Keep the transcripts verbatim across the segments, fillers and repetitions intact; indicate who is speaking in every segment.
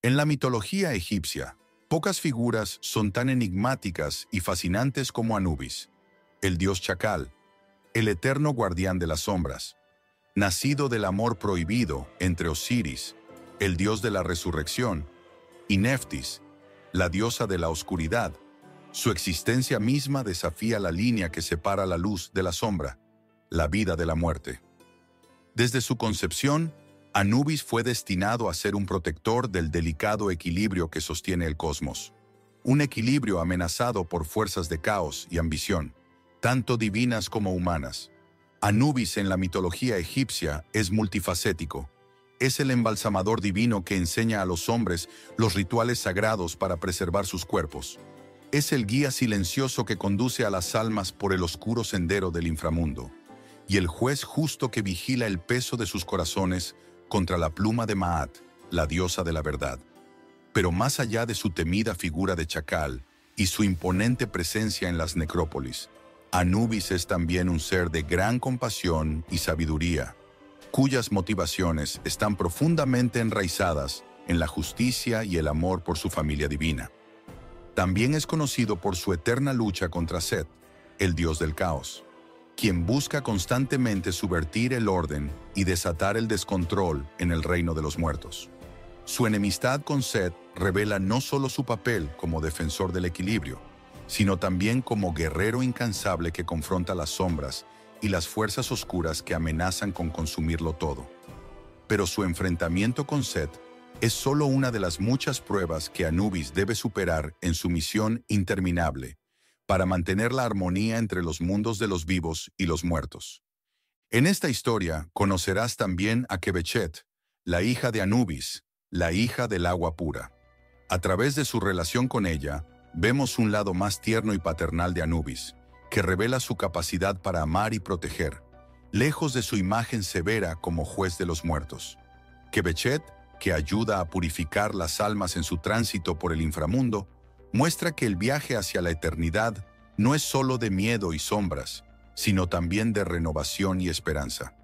Speaker 1: En la mitología egipcia, pocas figuras son tan enigmáticas y fascinantes como Anubis, el dios chacal, el eterno guardián de las sombras, nacido del amor prohibido entre Osiris, el dios de la resurrección, y Neftis, la diosa de la oscuridad. Su existencia misma desafía la línea que separa la luz de la sombra, la vida de la muerte. Desde su concepción, Anubis fue destinado a ser un protector del delicado equilibrio que sostiene el cosmos. Un equilibrio amenazado por fuerzas de caos y ambición, tanto divinas como humanas. Anubis en la mitología egipcia es multifacético. Es el embalsamador divino que enseña a los hombres los rituales sagrados para preservar sus cuerpos. Es el guía silencioso que conduce a las almas por el oscuro sendero del inframundo, y el juez justo que vigila el peso de sus corazones contra la pluma de Maat, la diosa de la verdad. Pero más allá de su temida figura de chacal y su imponente presencia en las necrópolis, Anubis es también un ser de gran compasión y sabiduría, cuyas motivaciones están profundamente enraizadas en la justicia y el amor por su familia divina. También es conocido por su eterna lucha contra Set, el dios del caos, quien busca constantemente subvertir el orden y desatar el descontrol en el reino de los muertos. Su enemistad con Set revela no solo su papel como defensor del equilibrio, sino también como guerrero incansable que confronta las sombras y las fuerzas oscuras que amenazan con consumirlo todo. Pero su enfrentamiento con Set es solo una de las muchas pruebas que Anubis debe superar en su misión interminable para mantener la armonía entre los mundos de los vivos y los muertos. En esta historia conocerás también a Quebechet, la hija de Anubis, la hija del agua pura. A través de su relación con ella, vemos un lado más tierno y paternal de Anubis, que revela su capacidad para amar y proteger, lejos de su imagen severa como juez de los muertos. Quebechet, que ayuda a purificar las almas en su tránsito por el inframundo, muestra que el viaje hacia la eternidad no es solo de miedo y sombras, sino también de renovación y esperanza.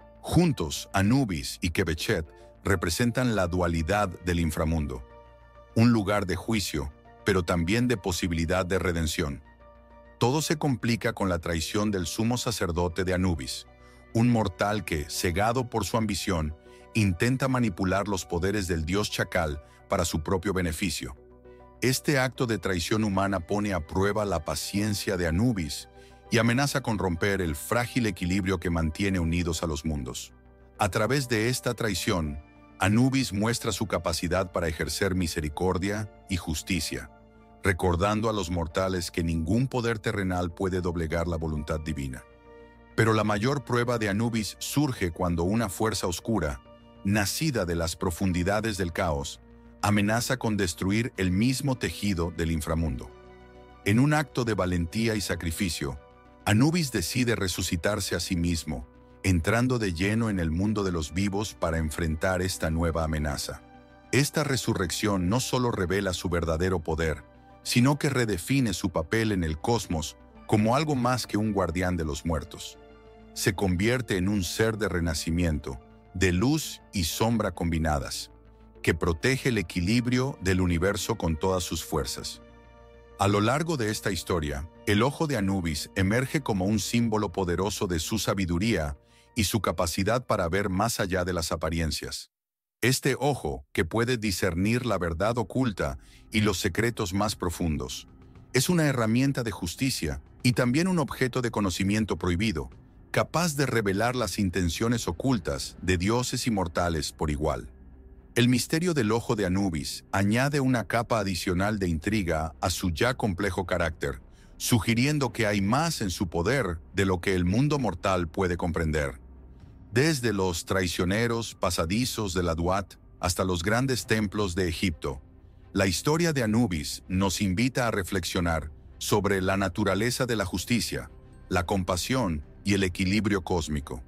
Speaker 1: Juntos, Anubis y Quebechet representan la dualidad del inframundo, un lugar de juicio, pero también de posibilidad de redención. Todo se complica con la traición del sumo sacerdote de Anubis, un mortal que, cegado por su ambición, intenta manipular los poderes del dios chacal para su propio beneficio. Este acto de traición humana pone a prueba la paciencia de Anubis y amenaza con romper el frágil equilibrio que mantiene unidos a los mundos. A través de esta traición, Anubis muestra su capacidad para ejercer misericordia y justicia, recordando a los mortales que ningún poder terrenal puede doblegar la voluntad divina. Pero la mayor prueba de Anubis surge cuando una fuerza oscura, nacida de las profundidades del caos, amenaza con destruir el mismo tejido del inframundo. En un acto de valentía y sacrificio, Anubis decide resucitarse a sí mismo, entrando de lleno en el mundo de los vivos para enfrentar esta nueva amenaza. Esta resurrección no solo revela su verdadero poder, sino que redefine su papel en el cosmos como algo más que un guardián de los muertos. Se convierte en un ser de renacimiento, de luz y sombra combinadas, que protege el equilibrio del universo con todas sus fuerzas. A lo largo de esta historia, el ojo de Anubis emerge como un símbolo poderoso de su sabiduría y su capacidad para ver más allá de las apariencias. Este ojo, que puede discernir la verdad oculta y los secretos más profundos, es una herramienta de justicia y también un objeto de conocimiento prohibido, capaz de revelar las intenciones ocultas de dioses y mortales por igual. El misterio del ojo de Anubis añade una capa adicional de intriga a su ya complejo carácter, sugiriendo que hay más en su poder de lo que el mundo mortal puede comprender. Desde los traicioneros pasadizos de la Duat hasta los grandes templos de Egipto, la historia de Anubis nos invita a reflexionar sobre la naturaleza de la justicia, la compasión y el equilibrio cósmico.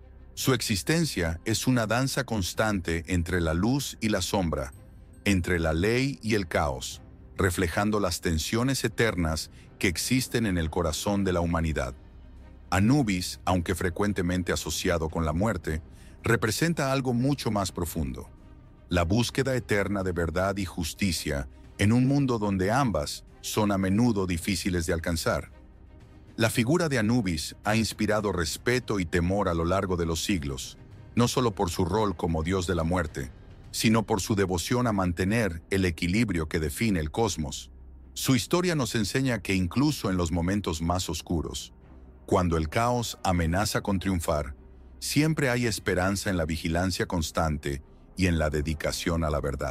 Speaker 1: Su existencia es una danza constante entre la luz y la sombra, entre la ley y el caos, reflejando las tensiones eternas que existen en el corazón de la humanidad. Anubis, aunque frecuentemente asociado con la muerte, representa algo mucho más profundo. la búsqueda eterna de verdad y justicia en un mundo donde ambas son a menudo difíciles de alcanzar. La figura de Anubis ha inspirado respeto y temor a lo largo de los siglos, no solo por su rol como dios de la muerte, sino por su devoción a mantener el equilibrio que define el cosmos. Su historia nos enseña que incluso en los momentos más oscuros, cuando el caos amenaza con triunfar, siempre hay esperanza en la vigilancia constante y en la dedicación a la verdad.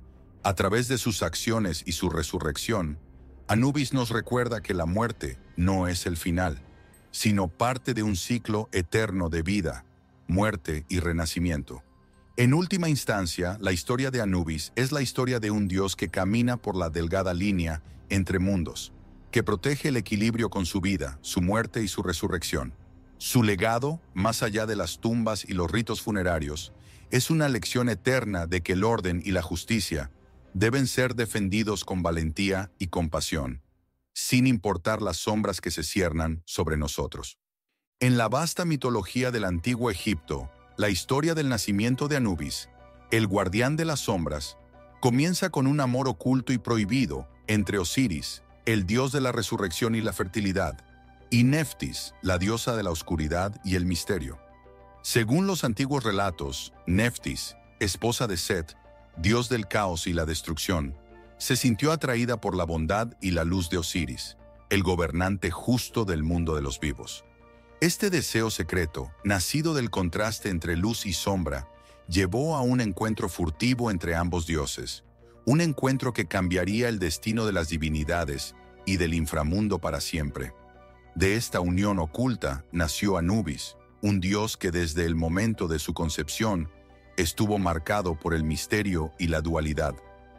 Speaker 1: A través de sus acciones y su resurrección, Anubis nos recuerda que la muerte no es el final, sino parte de un ciclo eterno de vida, muerte y renacimiento. En última instancia, la historia de Anubis es la historia de un dios que camina por la delgada línea entre mundos, que protege el equilibrio con su vida, su muerte y su resurrección. Su legado, más allá de las tumbas y los ritos funerarios, es una lección eterna de que el orden y la justicia deben ser defendidos con valentía y compasión, sin importar las sombras que se ciernan sobre nosotros. En la vasta mitología del antiguo Egipto, la historia del nacimiento de Anubis, el guardián de las sombras, comienza con un amor oculto y prohibido entre Osiris, el dios de la resurrección y la fertilidad, y Neftis, la diosa de la oscuridad y el misterio. Según los antiguos relatos, Neftis, esposa de Set, dios del caos y la destrucción, se sintió atraída por la bondad y la luz de Osiris, el gobernante justo del mundo de los vivos. Este deseo secreto, nacido del contraste entre luz y sombra, llevó a un encuentro furtivo entre ambos dioses, un encuentro que cambiaría el destino de las divinidades y del inframundo para siempre. De esta unión oculta nació Anubis, un dios que desde el momento de su concepción estuvo marcado por el misterio y la dualidad.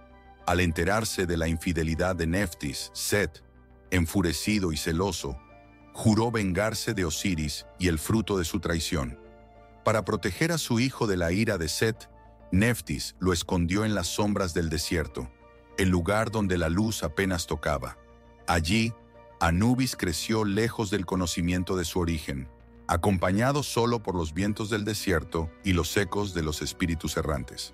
Speaker 1: Al enterarse de la infidelidad de Neftis, Set, enfurecido y celoso, juró vengarse de Osiris y el fruto de su traición. Para proteger a su hijo de la ira de Set, Neftis lo escondió en las sombras del desierto, el lugar donde la luz apenas tocaba. Allí, Anubis creció lejos del conocimiento de su origen, acompañado solo por los vientos del desierto y los ecos de los espíritus errantes.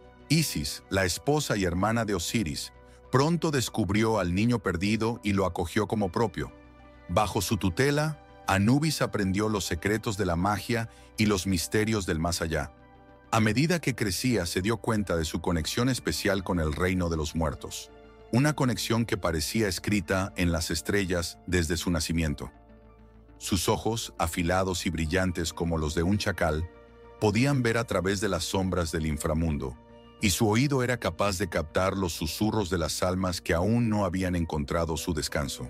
Speaker 1: Isis, la esposa y hermana de Osiris, pronto descubrió al niño perdido y lo acogió como propio. Bajo su tutela, Anubis aprendió los secretos de la magia y los misterios del más allá. A medida que crecía, se dio cuenta de su conexión especial con el reino de los muertos, una conexión que parecía escrita en las estrellas desde su nacimiento. Sus ojos, afilados y brillantes como los de un chacal, podían ver a través de las sombras del inframundo, y su oído era capaz de captar los susurros de las almas que aún no habían encontrado su descanso.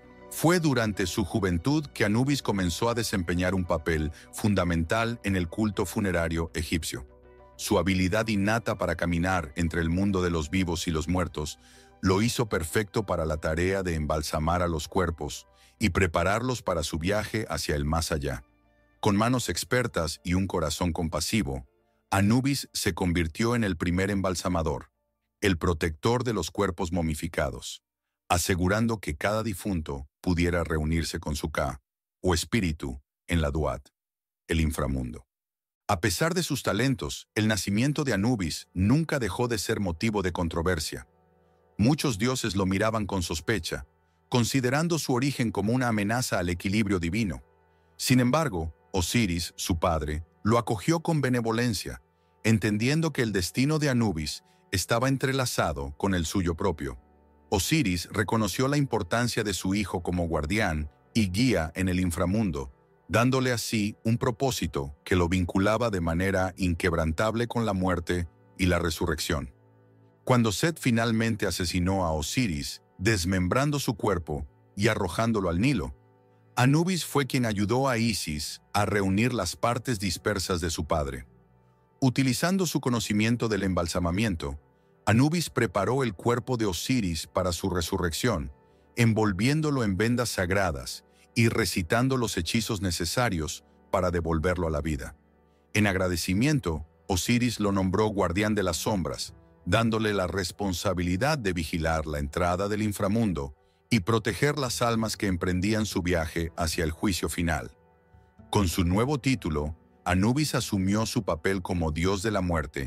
Speaker 1: Fue durante su juventud que Anubis comenzó a desempeñar un papel fundamental en el culto funerario egipcio. Su habilidad innata para caminar entre el mundo de los vivos y los muertos lo hizo perfecto para la tarea de embalsamar a los cuerpos y prepararlos para su viaje hacia el más allá. Con manos expertas y un corazón compasivo, Anubis se convirtió en el primer embalsamador, el protector de los cuerpos momificados, asegurando que cada difunto pudiera reunirse con su Ka, o espíritu, en la Duat, el inframundo. A pesar de sus talentos, el nacimiento de Anubis nunca dejó de ser motivo de controversia. Muchos dioses lo miraban con sospecha, considerando su origen como una amenaza al equilibrio divino. Sin embargo, Osiris, su padre, lo acogió con benevolencia, entendiendo que el destino de Anubis estaba entrelazado con el suyo propio. Osiris reconoció la importancia de su hijo como guardián y guía en el inframundo, dándole así un propósito que lo vinculaba de manera inquebrantable con la muerte y la resurrección. Cuando Set finalmente asesinó a Osiris, desmembrando su cuerpo y arrojándolo al Nilo, Anubis fue quien ayudó a Isis a reunir las partes dispersas de su padre. Utilizando su conocimiento del embalsamamiento, Anubis preparó el cuerpo de Osiris para su resurrección, envolviéndolo en vendas sagradas y recitando los hechizos necesarios para devolverlo a la vida. En agradecimiento, Osiris lo nombró guardián de las sombras, dándole la responsabilidad de vigilar la entrada del inframundo y proteger las almas que emprendían su viaje hacia el juicio final. Con su nuevo título, Anubis asumió su papel como dios de la muerte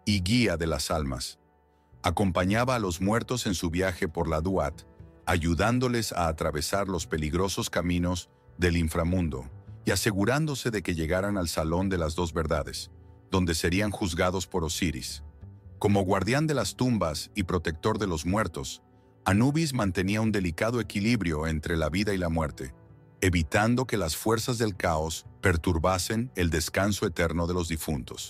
Speaker 1: y guía de las almas. Acompañaba a los muertos en su viaje por la Duat, ayudándoles a atravesar los peligrosos caminos del inframundo y asegurándose de que llegaran al Salón de las Dos Verdades, donde serían juzgados por Osiris. Como guardián de las tumbas y protector de los muertos, Anubis mantenía un delicado equilibrio entre la vida y la muerte, evitando que las fuerzas del caos perturbasen el descanso eterno de los difuntos.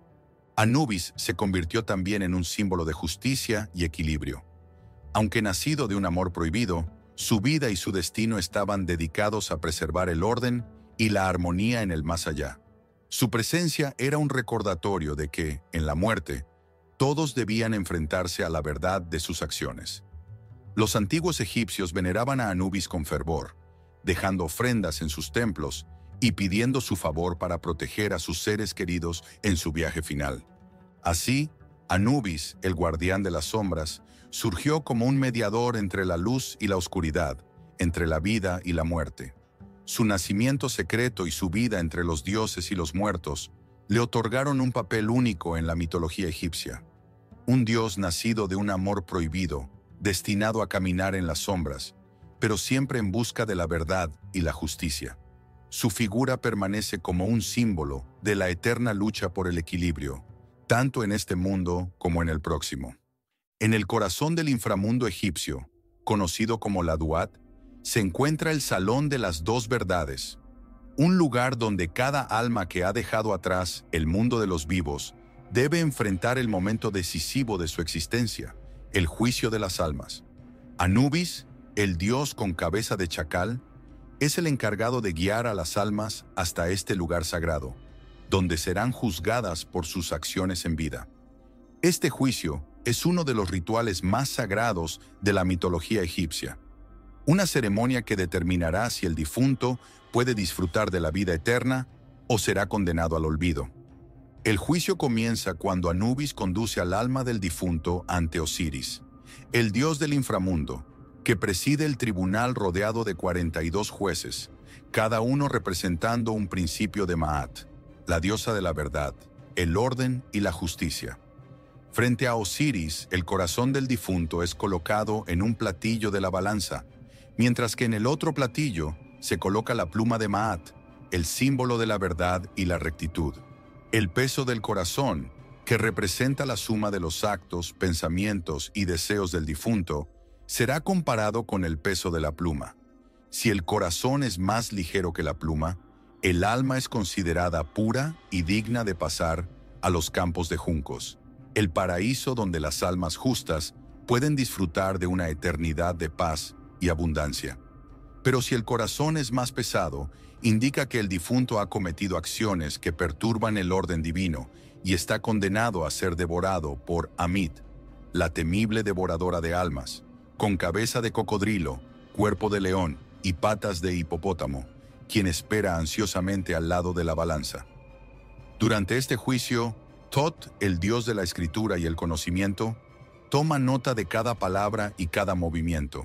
Speaker 1: Anubis se convirtió también en un símbolo de justicia y equilibrio. Aunque nacido de un amor prohibido, su vida y su destino estaban dedicados a preservar el orden y la armonía en el más allá. Su presencia era un recordatorio de que, en la muerte, todos debían enfrentarse a la verdad de sus acciones. Los antiguos egipcios veneraban a Anubis con fervor, dejando ofrendas en sus templos y pidiendo su favor para proteger a sus seres queridos en su viaje final. Así, Anubis, el guardián de las sombras, surgió como un mediador entre la luz y la oscuridad, entre la vida y la muerte. Su nacimiento secreto y su vida entre los dioses y los muertos le otorgaron un papel único en la mitología egipcia. Un dios nacido de un amor prohibido, destinado a caminar en las sombras, pero siempre en busca de la verdad y la justicia. Su figura permanece como un símbolo de la eterna lucha por el equilibrio, tanto en este mundo como en el próximo. En el corazón del inframundo egipcio, conocido como la Duat, se encuentra el Salón de las Dos Verdades, un lugar donde cada alma que ha dejado atrás el mundo de los vivos debe enfrentar el momento decisivo de su existencia, el juicio de las almas. Anubis, el dios con cabeza de chacal, es el encargado de guiar a las almas hasta este lugar sagrado, donde serán juzgadas por sus acciones en vida. Este juicio es uno de los rituales más sagrados de la mitología egipcia, una ceremonia que determinará si el difunto puede disfrutar de la vida eterna o será condenado al olvido. El juicio comienza cuando Anubis conduce al alma del difunto ante Osiris, el dios del inframundo, que preside el tribunal rodeado de cuarenta y dos jueces, cada uno representando un principio de Maat, la diosa de la verdad, el orden y la justicia. Frente a Osiris, el corazón del difunto es colocado en un platillo de la balanza, mientras que en el otro platillo se coloca la pluma de Maat, el símbolo de la verdad y la rectitud. El peso del corazón, que representa la suma de los actos, pensamientos y deseos del difunto, será comparado con el peso de la pluma. Si el corazón es más ligero que la pluma, el alma es considerada pura y digna de pasar a los campos de juncos, el paraíso donde las almas justas pueden disfrutar de una eternidad de paz y abundancia. Pero si el corazón es más pesado, indica que el difunto ha cometido acciones que perturban el orden divino y está condenado a ser devorado por Amit, la temible devoradora de almas, con cabeza de cocodrilo, cuerpo de león y patas de hipopótamo, quien espera ansiosamente al lado de la balanza. Durante este juicio, Tot, el dios de la escritura y el conocimiento, toma nota de cada palabra y cada movimiento.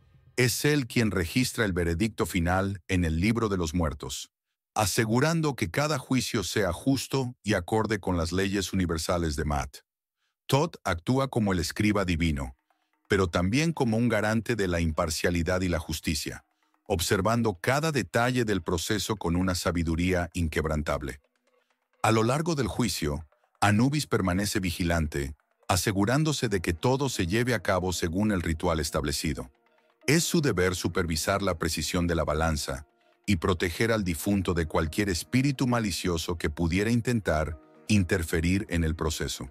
Speaker 1: Es él quien registra el veredicto final en el libro de los muertos, asegurando que cada juicio sea justo y acorde con las leyes universales de Maat. Tot actúa como el escriba divino, pero también como un garante de la imparcialidad y la justicia, observando cada detalle del proceso con una sabiduría inquebrantable. A lo largo del juicio, Anubis permanece vigilante, asegurándose de que todo se lleve a cabo según el ritual establecido. Es su deber supervisar la precisión de la balanza y proteger al difunto de cualquier espíritu malicioso que pudiera intentar interferir en el proceso.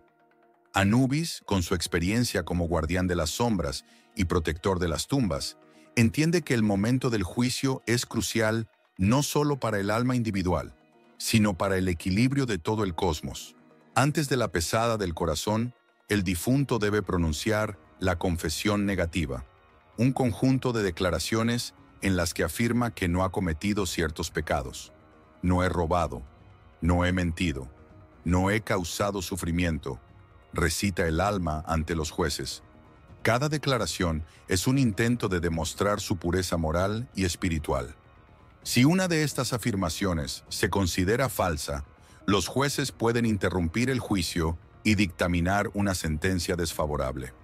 Speaker 1: Anubis, con su experiencia como guardián de las sombras y protector de las tumbas, entiende que el momento del juicio es crucial no solo para el alma individual, sino para el equilibrio de todo el cosmos. Antes de la pesada del corazón, el difunto debe pronunciar la confesión negativa, un conjunto de declaraciones en las que afirma que no ha cometido ciertos pecados. No he robado, no he mentido, no he causado sufrimiento, recita el alma ante los jueces. Cada declaración es un intento de demostrar su pureza moral y espiritual. Si una de estas afirmaciones se considera falsa, los jueces pueden interrumpir el juicio y dictaminar una sentencia desfavorable.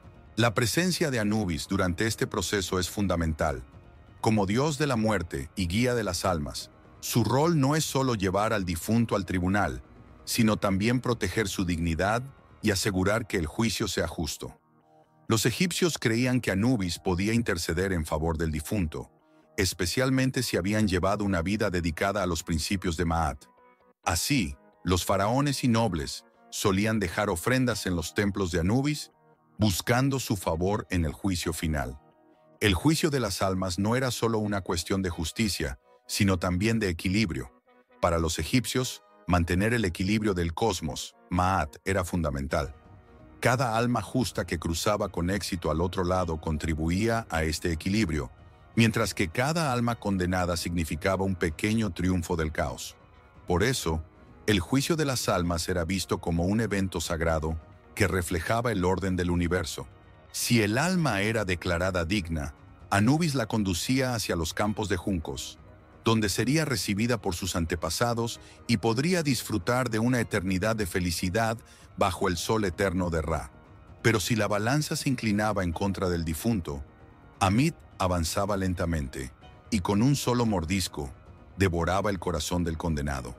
Speaker 1: La presencia de Anubis durante este proceso es fundamental. Como dios de la muerte y guía de las almas, su rol no es solo llevar al difunto al tribunal, sino también proteger su dignidad y asegurar que el juicio sea justo. Los egipcios creían que Anubis podía interceder en favor del difunto, especialmente si habían llevado una vida dedicada a los principios de Maat. Así, los faraones y nobles solían dejar ofrendas en los templos de Anubis, buscando su favor en el juicio final. El juicio de las almas no era solo una cuestión de justicia, sino también de equilibrio. Para los egipcios, mantener el equilibrio del cosmos, Maat, era fundamental. Cada alma justa que cruzaba con éxito al otro lado contribuía a este equilibrio, mientras que cada alma condenada significaba un pequeño triunfo del caos. Por eso, el juicio de las almas era visto como un evento sagrado que reflejaba el orden del universo. Si el alma era declarada digna, Anubis la conducía hacia los campos de juncos, donde sería recibida por sus antepasados y podría disfrutar de una eternidad de felicidad bajo el sol eterno de Ra. Pero si la balanza se inclinaba en contra del difunto, Amit avanzaba lentamente y con un solo mordisco devoraba el corazón del condenado.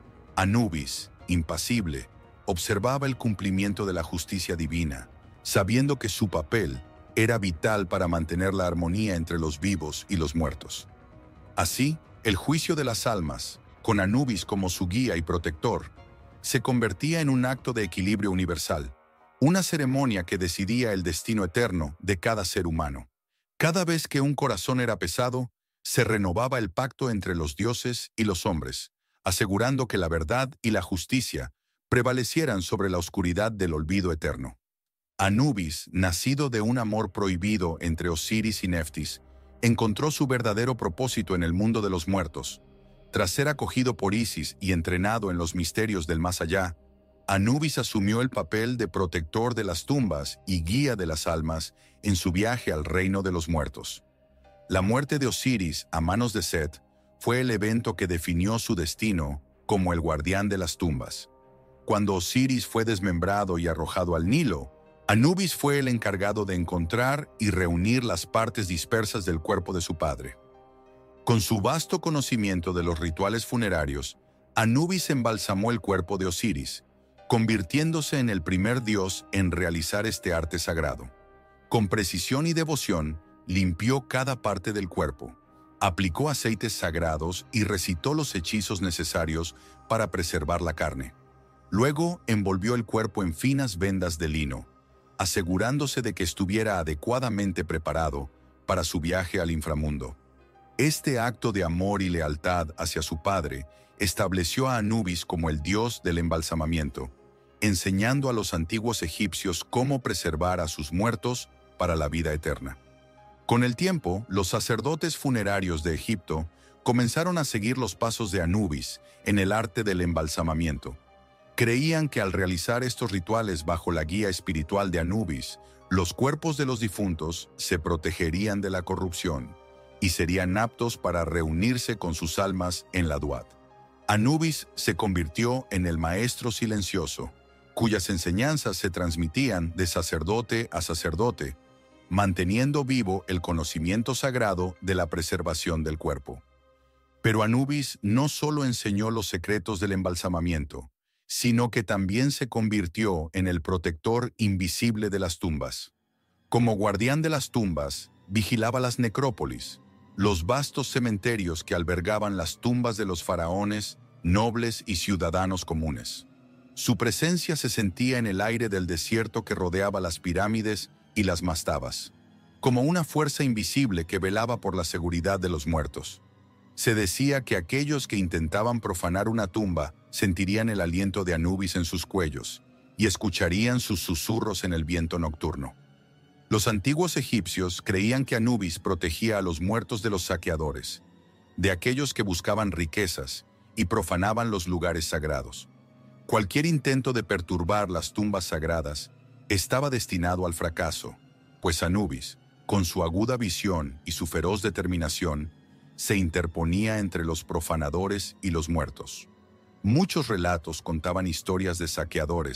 Speaker 1: Anubis, impasible, observaba el cumplimiento de la justicia divina, sabiendo que su papel era vital para mantener la armonía entre los vivos y los muertos. Así, el juicio de las almas, con Anubis como su guía y protector, se convertía en un acto de equilibrio universal, una ceremonia que decidía el destino eterno de cada ser humano. Cada vez que un corazón era pesado, se renovaba el pacto entre los dioses y los hombres, asegurando que la verdad y la justicia prevalecieran sobre la oscuridad del olvido eterno. Anubis, nacido de un amor prohibido entre Osiris y Neftis, encontró su verdadero propósito en el mundo de los muertos. Tras ser acogido por Isis y entrenado en los misterios del más allá, Anubis asumió el papel de protector de las tumbas y guía de las almas en su viaje al reino de los muertos. La muerte de Osiris a manos de Set fue el evento que definió su destino como el guardián de las tumbas. Cuando Osiris fue desmembrado y arrojado al Nilo, Anubis fue el encargado de encontrar y reunir las partes dispersas del cuerpo de su padre. Con su vasto conocimiento de los rituales funerarios, Anubis embalsamó el cuerpo de Osiris, convirtiéndose en el primer dios en realizar este arte sagrado. Con precisión y devoción, limpió cada parte del cuerpo, aplicó aceites sagrados y recitó los hechizos necesarios para preservar la carne. Luego envolvió el cuerpo en finas vendas de lino, asegurándose de que estuviera adecuadamente preparado para su viaje al inframundo. Este acto de amor y lealtad hacia su padre estableció a Anubis como el dios del embalsamamiento, enseñando a los antiguos egipcios cómo preservar a sus muertos para la vida eterna. Con el tiempo, los sacerdotes funerarios de Egipto comenzaron a seguir los pasos de Anubis en el arte del embalsamamiento. Creían que al realizar estos rituales bajo la guía espiritual de Anubis, los cuerpos de los difuntos se protegerían de la corrupción y serían aptos para reunirse con sus almas en la Duat. Anubis se convirtió en el maestro silencioso, cuyas enseñanzas se transmitían de sacerdote a sacerdote, manteniendo vivo el conocimiento sagrado de la preservación del cuerpo. Pero Anubis no solo enseñó los secretos del embalsamamiento, sino que también se convirtió en el protector invisible de las tumbas. Como guardián de las tumbas, vigilaba las necrópolis, los vastos cementerios que albergaban las tumbas de los faraones, nobles y ciudadanos comunes. Su presencia se sentía en el aire del desierto que rodeaba las pirámides y las mastabas, como una fuerza invisible que velaba por la seguridad de los muertos. Se decía que aquellos que intentaban profanar una tumba sentirían el aliento de Anubis en sus cuellos y escucharían sus susurros en el viento nocturno. Los antiguos egipcios creían que Anubis protegía a los muertos de los saqueadores, de aquellos que buscaban riquezas y profanaban los lugares sagrados. Cualquier intento de perturbar las tumbas sagradas estaba destinado al fracaso, pues Anubis, con su aguda visión y su feroz determinación, se interponía entre los profanadores y los muertos. Muchos relatos contaban historias de saqueadores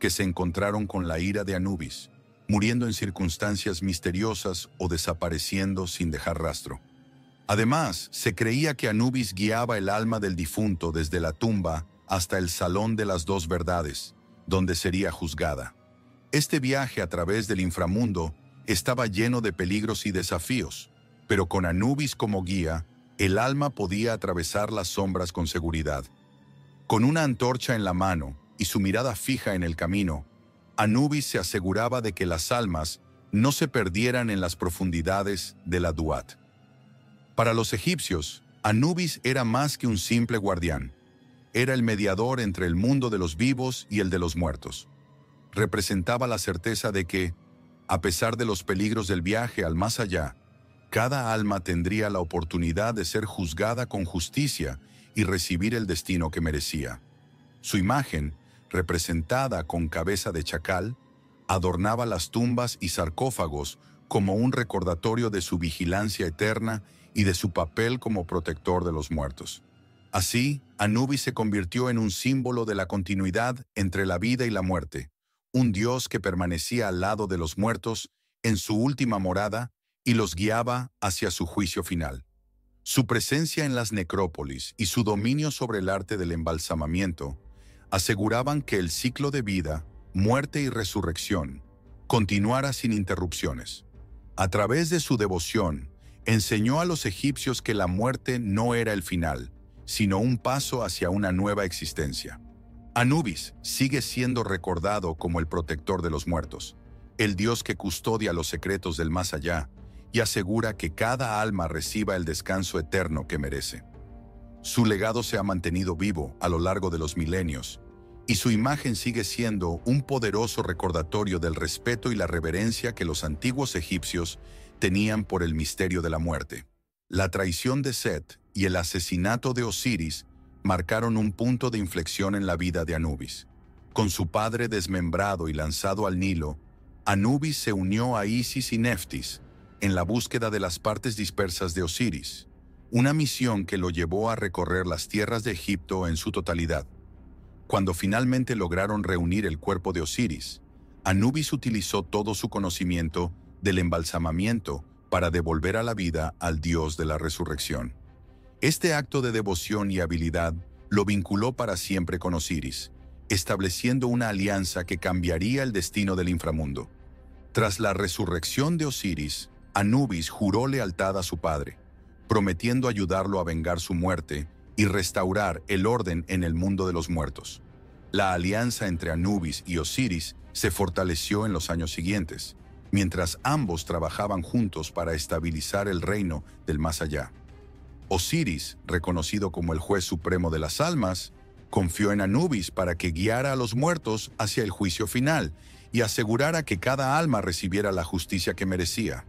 Speaker 1: que se encontraron con la ira de Anubis, muriendo en circunstancias misteriosas o desapareciendo sin dejar rastro. Además, se creía que Anubis guiaba el alma del difunto desde la tumba hasta el Salón de las Dos Verdades, donde sería juzgada. Este viaje a través del inframundo estaba lleno de peligros y desafíos, pero con Anubis como guía, el alma podía atravesar las sombras con seguridad. Con una antorcha en la mano y su mirada fija en el camino, Anubis se aseguraba de que las almas no se perdieran en las profundidades de la Duat. Para los egipcios, Anubis era más que un simple guardián. Era el mediador entre el mundo de los vivos y el de los muertos. Representaba la certeza de que, a pesar de los peligros del viaje al más allá, cada alma tendría la oportunidad de ser juzgada con justicia y recibir el destino que merecía. Su imagen, representada con cabeza de chacal, adornaba las tumbas y sarcófagos como un recordatorio de su vigilancia eterna y de su papel como protector de los muertos. Así, Anubis se convirtió en un símbolo de la continuidad entre la vida y la muerte, un dios que permanecía al lado de los muertos en su última morada y los guiaba hacia su juicio final. Su presencia en las necrópolis y su dominio sobre el arte del embalsamamiento aseguraban que el ciclo de vida, muerte y resurrección continuara sin interrupciones. A través de su devoción, enseñó a los egipcios que la muerte no era el final, sino un paso hacia una nueva existencia. Anubis sigue siendo recordado como el protector de los muertos, el dios que custodia los secretos del más allá y asegura que cada alma reciba el descanso eterno que merece. Su legado se ha mantenido vivo a lo largo de los milenios, y su imagen sigue siendo un poderoso recordatorio del respeto y la reverencia que los antiguos egipcios tenían por el misterio de la muerte. La traición de Set y el asesinato de Osiris marcaron un punto de inflexión en la vida de Anubis. Con su padre desmembrado y lanzado al Nilo, Anubis se unió a Isis y Neftis en la búsqueda de las partes dispersas de Osiris, una misión que lo llevó a recorrer las tierras de Egipto en su totalidad. Cuando finalmente lograron reunir el cuerpo de Osiris, Anubis utilizó todo su conocimiento del embalsamamiento para devolver a la vida al dios de la resurrección. Este acto de devoción y habilidad lo vinculó para siempre con Osiris, estableciendo una alianza que cambiaría el destino del inframundo. Tras la resurrección de Osiris, Anubis juró lealtad a su padre, prometiendo ayudarlo a vengar su muerte y restaurar el orden en el mundo de los muertos. La alianza entre Anubis y Osiris se fortaleció en los años siguientes, mientras ambos trabajaban juntos para estabilizar el reino del más allá. Osiris, reconocido como el juez supremo de las almas, confió en Anubis para que guiara a los muertos hacia el juicio final y asegurara que cada alma recibiera la justicia que merecía.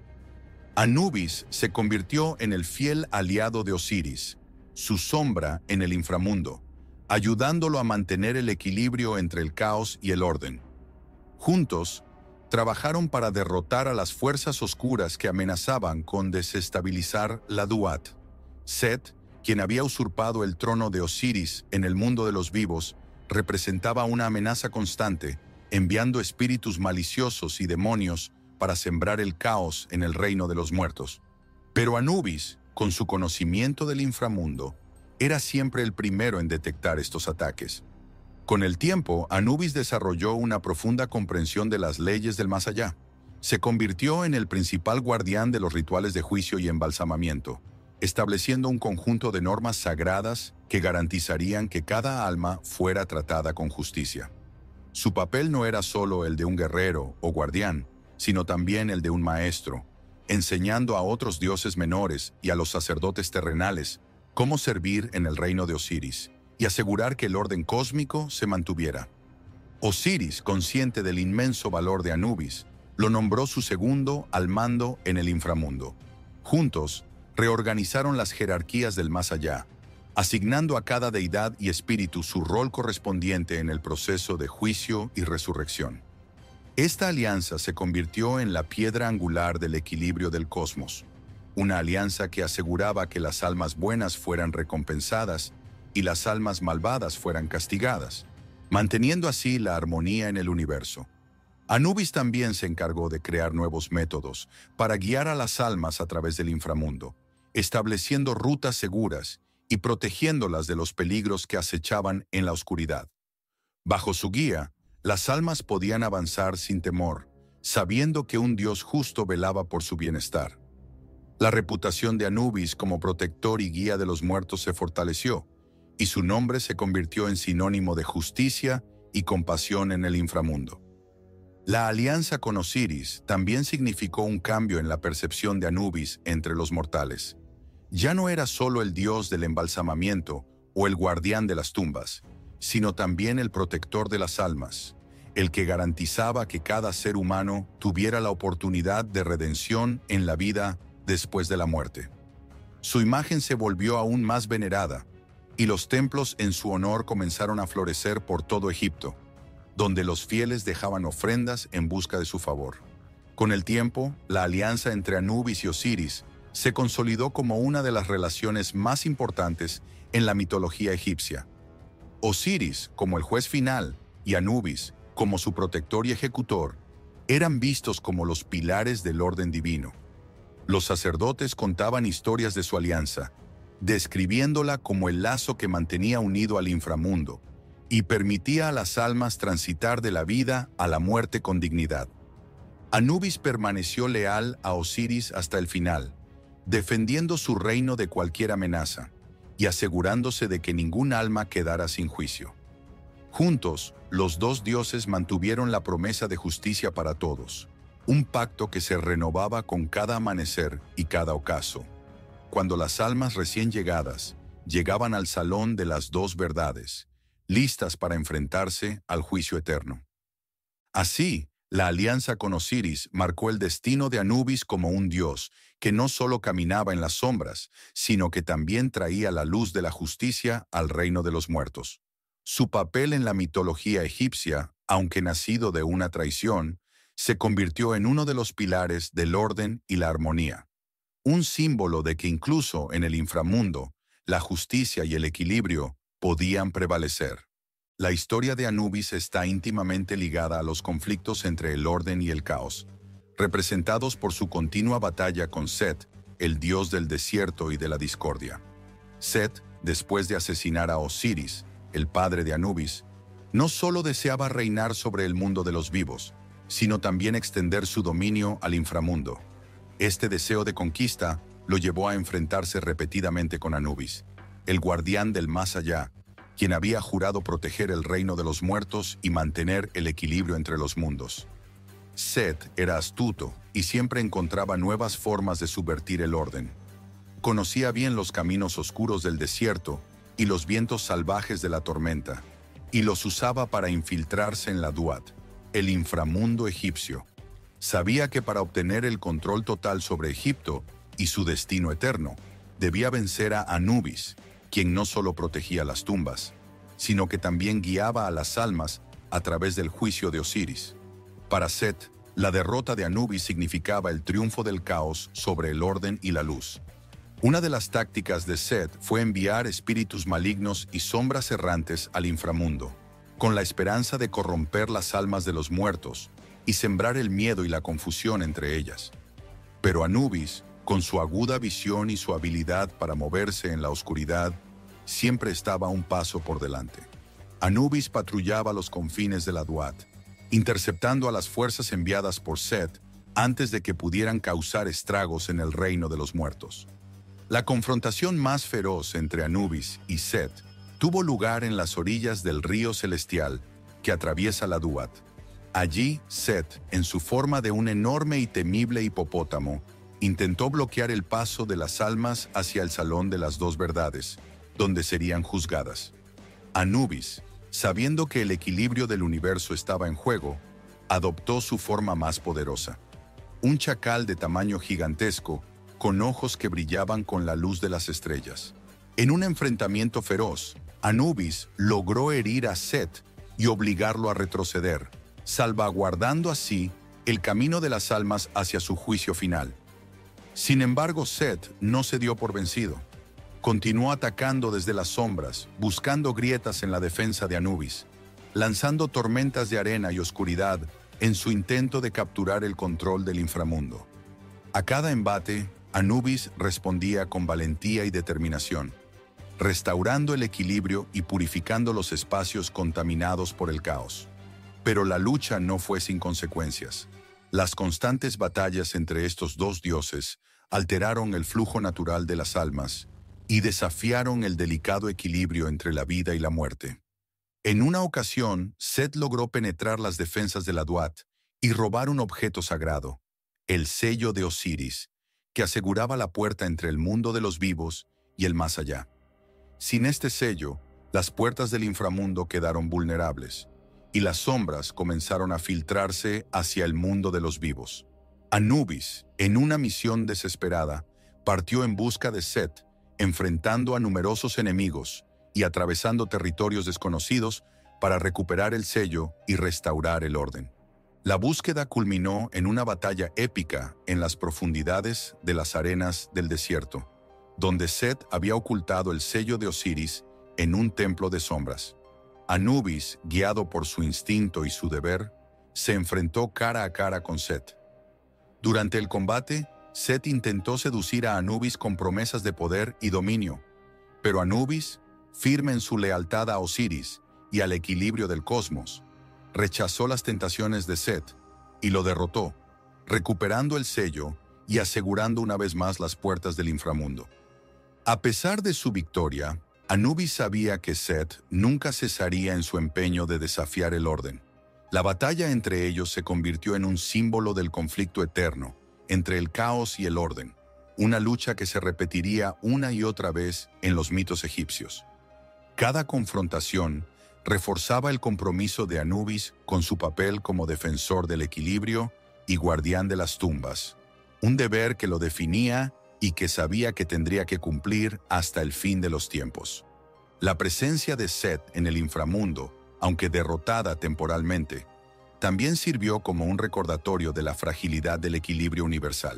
Speaker 1: Anubis se convirtió en el fiel aliado de Osiris, su sombra en el inframundo, ayudándolo a mantener el equilibrio entre el caos y el orden. Juntos, trabajaron para derrotar a las fuerzas oscuras que amenazaban con desestabilizar la Duat. Set, quien había usurpado el trono de Osiris en el mundo de los vivos, representaba una amenaza constante, enviando espíritus maliciosos y demonios para sembrar el caos en el reino de los muertos. Pero Anubis, con su conocimiento del inframundo, era siempre el primero en detectar estos ataques. Con el tiempo, Anubis desarrolló una profunda comprensión de las leyes del más allá. Se convirtió en el principal guardián de los rituales de juicio y embalsamamiento, estableciendo un conjunto de normas sagradas que garantizarían que cada alma fuera tratada con justicia. Su papel no era solo el de un guerrero o guardián, sino también el de un maestro, enseñando a otros dioses menores y a los sacerdotes terrenales cómo servir en el reino de Osiris y asegurar que el orden cósmico se mantuviera. Osiris, consciente del inmenso valor de Anubis, lo nombró su segundo al mando en el inframundo. Juntos, reorganizaron las jerarquías del más allá, asignando a cada deidad y espíritu su rol correspondiente en el proceso de juicio y resurrección. Esta alianza se convirtió en la piedra angular del equilibrio del cosmos, una alianza que aseguraba que las almas buenas fueran recompensadas y las almas malvadas fueran castigadas, manteniendo así la armonía en el universo. Anubis también se encargó de crear nuevos métodos para guiar a las almas a través del inframundo, estableciendo rutas seguras y protegiéndolas de los peligros que acechaban en la oscuridad. Bajo su guía, las almas podían avanzar sin temor, sabiendo que un Dios justo velaba por su bienestar. La reputación de Anubis como protector y guía de los muertos se fortaleció, y su nombre se convirtió en sinónimo de justicia y compasión en el inframundo. La alianza con Osiris también significó un cambio en la percepción de Anubis entre los mortales. Ya no era solo el dios del embalsamamiento o el guardián de las tumbas, sino también el protector de las almas, el que garantizaba que cada ser humano tuviera la oportunidad de redención en la vida después de la muerte. Su imagen se volvió aún más venerada, y los templos en su honor comenzaron a florecer por todo Egipto, donde los fieles dejaban ofrendas en busca de su favor. Con el tiempo, la alianza entre Anubis y Osiris se consolidó como una de las relaciones más importantes en la mitología egipcia. Osiris, como el juez final, y Anubis, como su protector y ejecutor, eran vistos como los pilares del orden divino. Los sacerdotes contaban historias de su alianza, describiéndola como el lazo que mantenía unido al inframundo y permitía a las almas transitar de la vida a la muerte con dignidad. Anubis permaneció leal a Osiris hasta el final, defendiendo su reino de cualquier amenaza y asegurándose de que ningún alma quedara sin juicio. Juntos, los dos dioses mantuvieron la promesa de justicia para todos, un pacto que se renovaba con cada amanecer y cada ocaso, cuando las almas recién llegadas llegaban al salón de las dos verdades, listas para enfrentarse al juicio eterno. Así, la alianza con Osiris marcó el destino de Anubis como un dios que no solo caminaba en las sombras, sino que también traía la luz de la justicia al reino de los muertos. Su papel en la mitología egipcia, aunque nacido de una traición, se convirtió en uno de los pilares del orden y la armonía, un símbolo de que incluso en el inframundo, la justicia y el equilibrio podían prevalecer. La historia de Anubis está íntimamente ligada a los conflictos entre el orden y el caos, representados por su continua batalla con Set, el dios del desierto y de la discordia. Set, después de asesinar a Osiris, el padre de Anubis, no solo deseaba reinar sobre el mundo de los vivos, sino también extender su dominio al inframundo. Este deseo de conquista lo llevó a enfrentarse repetidamente con Anubis, el guardián del más allá, quien había jurado proteger el reino de los muertos y mantener el equilibrio entre los mundos. Set era astuto y siempre encontraba nuevas formas de subvertir el orden. Conocía bien los caminos oscuros del desierto y los vientos salvajes de la tormenta, y los usaba para infiltrarse en la Duat, el inframundo egipcio. Sabía que para obtener el control total sobre Egipto y su destino eterno, debía vencer a Anubis, quien no solo protegía las tumbas, sino que también guiaba a las almas a través del juicio de Osiris. Para Set, la derrota de Anubis significaba el triunfo del caos sobre el orden y la luz. Una de las tácticas de Set fue enviar espíritus malignos y sombras errantes al inframundo, con la esperanza de corromper las almas de los muertos y sembrar el miedo y la confusión entre ellas. Pero Anubis, con su aguda visión y su habilidad para moverse en la oscuridad, siempre estaba un paso por delante. Anubis patrullaba los confines de la Duat, interceptando a las fuerzas enviadas por Set antes de que pudieran causar estragos en el reino de los muertos. La confrontación más feroz entre Anubis y Set tuvo lugar en las orillas del río celestial que atraviesa la Duat. Allí, Set, en su forma de un enorme y temible hipopótamo, intentó bloquear el paso de las almas hacia el salón de las dos verdades, donde serían juzgadas. Anubis, sabiendo que el equilibrio del universo estaba en juego, adoptó su forma más poderosa. Un chacal de tamaño gigantesco, con ojos que brillaban con la luz de las estrellas. En un enfrentamiento feroz, Anubis logró herir a Set y obligarlo a retroceder, salvaguardando así el camino de las almas hacia su juicio final. Sin embargo, Set no se dio por vencido. Continuó atacando desde las sombras, buscando grietas en la defensa de Anubis. lanzando tormentas de arena y oscuridad en su intento de capturar el control del inframundo. A cada embate, Anubis respondía con valentía y determinación, restaurando el equilibrio y purificando los espacios contaminados por el caos. Pero la lucha no fue sin consecuencias. Las constantes batallas entre estos dos dioses alteraron el flujo natural de las almas y desafiaron el delicado equilibrio entre la vida y la muerte. En una ocasión, Set logró penetrar las defensas de la Duat y robar un objeto sagrado, el sello de Osiris, que aseguraba la puerta entre el mundo de los vivos y el más allá. Sin este sello, las puertas del inframundo quedaron vulnerables, y las sombras comenzaron a filtrarse hacia el mundo de los vivos. Anubis, en una misión desesperada, partió en busca de Set, enfrentando a numerosos enemigos y atravesando territorios desconocidos para recuperar el sello y restaurar el orden. La búsqueda culminó en una batalla épica en las profundidades de las arenas del desierto, donde Set había ocultado el sello de Osiris en un templo de sombras. Anubis, guiado por su instinto y su deber, se enfrentó cara a cara con Set. Durante el combate, Set intentó seducir a Anubis con promesas de poder y dominio, pero Anubis, firme en su lealtad a Osiris y al equilibrio del cosmos, rechazó las tentaciones de Set y lo derrotó, recuperando el sello y asegurando una vez más las puertas del inframundo. A pesar de su victoria, Anubis sabía que Set nunca cesaría en su empeño de desafiar el orden. La batalla entre ellos se convirtió en un símbolo del conflicto eterno entre el caos y el orden, una lucha que se repetiría una y otra vez en los mitos egipcios. Cada confrontación reforzaba el compromiso de Anubis con su papel como defensor del equilibrio y guardián de las tumbas, un deber que lo definía y que sabía que tendría que cumplir hasta el fin de los tiempos. La presencia de Set en el inframundo, aunque derrotada temporalmente, también sirvió como un recordatorio de la fragilidad del equilibrio universal.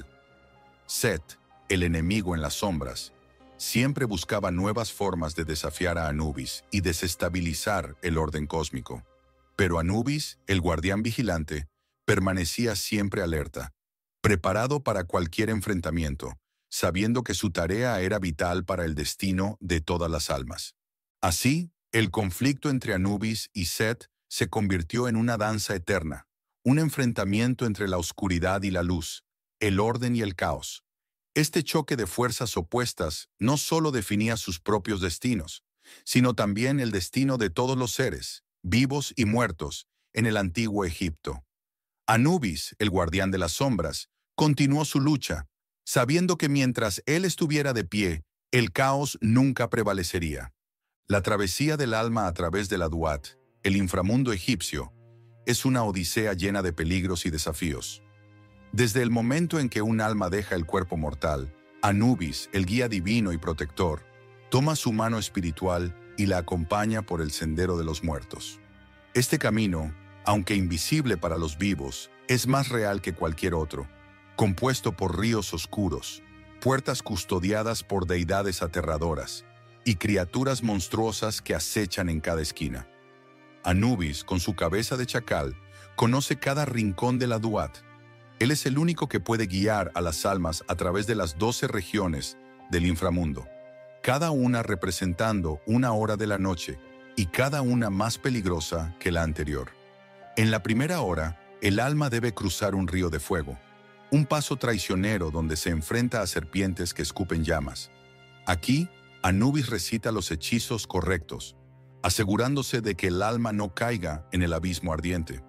Speaker 1: Set, el enemigo en las sombras, siempre buscaba nuevas formas de desafiar a Anubis y desestabilizar el orden cósmico. Pero Anubis, el guardián vigilante, permanecía siempre alerta, preparado para cualquier enfrentamiento, sabiendo que su tarea era vital para el destino de todas las almas. Así, el conflicto entre Anubis y Set se convirtió en una danza eterna, un enfrentamiento entre la oscuridad y la luz, el orden y el caos. Este choque de fuerzas opuestas no solo definía sus propios destinos, sino también el destino de todos los seres, vivos y muertos, en el antiguo Egipto. Anubis, el guardián de las sombras, continuó su lucha, sabiendo que mientras él estuviera de pie, el caos nunca prevalecería. La travesía del alma a través de la Duat, el inframundo egipcio, es una odisea llena de peligros y desafíos. Desde el momento en que un alma deja el cuerpo mortal, Anubis, el guía divino y protector, toma su mano espiritual y la acompaña por el sendero de los muertos. Este camino, aunque invisible para los vivos, es más real que cualquier otro, compuesto por ríos oscuros, puertas custodiadas por deidades aterradoras y criaturas monstruosas que acechan en cada esquina. Anubis, con su cabeza de chacal, conoce cada rincón de la Duat. Él es el único que puede guiar a las almas a través de las doce regiones del inframundo, cada una representando una hora de la noche y cada una más peligrosa que la anterior. En la primera hora, el alma debe cruzar un río de fuego, un paso traicionero donde se enfrenta a serpientes que escupen llamas. Aquí, Anubis recita los hechizos correctos, asegurándose de que el alma no caiga en el abismo ardiente.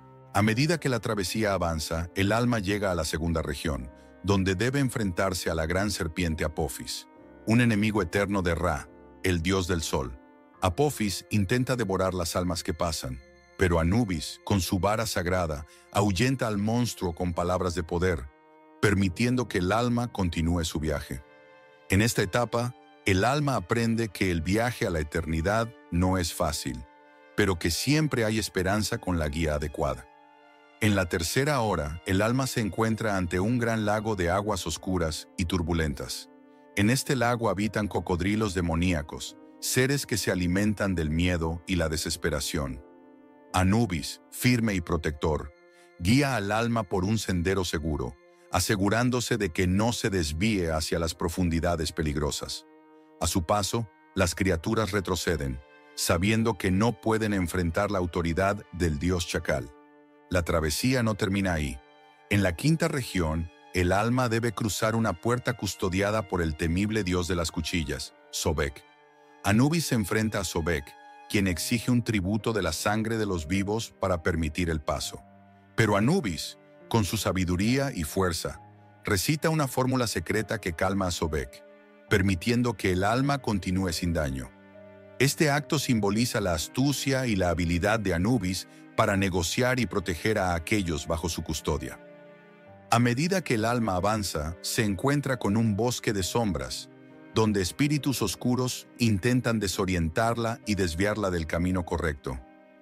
Speaker 1: A medida que la travesía avanza, el alma llega a la segunda región, donde debe enfrentarse a la gran serpiente Apophis, un enemigo eterno de Ra, el dios del sol. Apophis intenta devorar las almas que pasan, pero Anubis, con su vara sagrada, ahuyenta al monstruo con palabras de poder, permitiendo que el alma continúe su viaje. En esta etapa, el alma aprende que el viaje a la eternidad no es fácil, pero que siempre hay esperanza con la guía adecuada. En la tercera hora, el alma se encuentra ante un gran lago de aguas oscuras y turbulentas. En este lago habitan cocodrilos demoníacos, seres que se alimentan del miedo y la desesperación. Anubis, firme y protector, guía al alma por un sendero seguro, asegurándose de que no se desvíe hacia las profundidades peligrosas. A su paso, las criaturas retroceden, sabiendo que no pueden enfrentar la autoridad del dios Chacal. La travesía no termina ahí. En la quinta región, el alma debe cruzar una puerta custodiada por el temible dios de las cuchillas, Sobek. Anubis se enfrenta a Sobek, quien exige un tributo de la sangre de los vivos para permitir el paso. Pero Anubis, con su sabiduría y fuerza, recita una fórmula secreta que calma a Sobek, permitiendo que el alma continúe sin daño. Este acto simboliza la astucia y la habilidad de Anubis para negociar y proteger a aquellos bajo su custodia. A medida que el alma avanza, se encuentra con un bosque de sombras, donde espíritus oscuros intentan desorientarla y desviarla del camino correcto.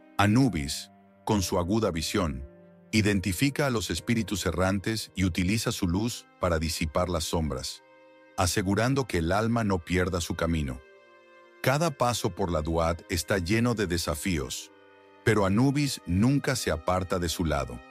Speaker 1: Anubis, con su aguda visión, identifica a los espíritus errantes y utiliza su luz para disipar las sombras, asegurando que el alma no pierda su camino. Cada paso por la Duat está lleno de desafíos, pero Anubis nunca se aparta de su lado.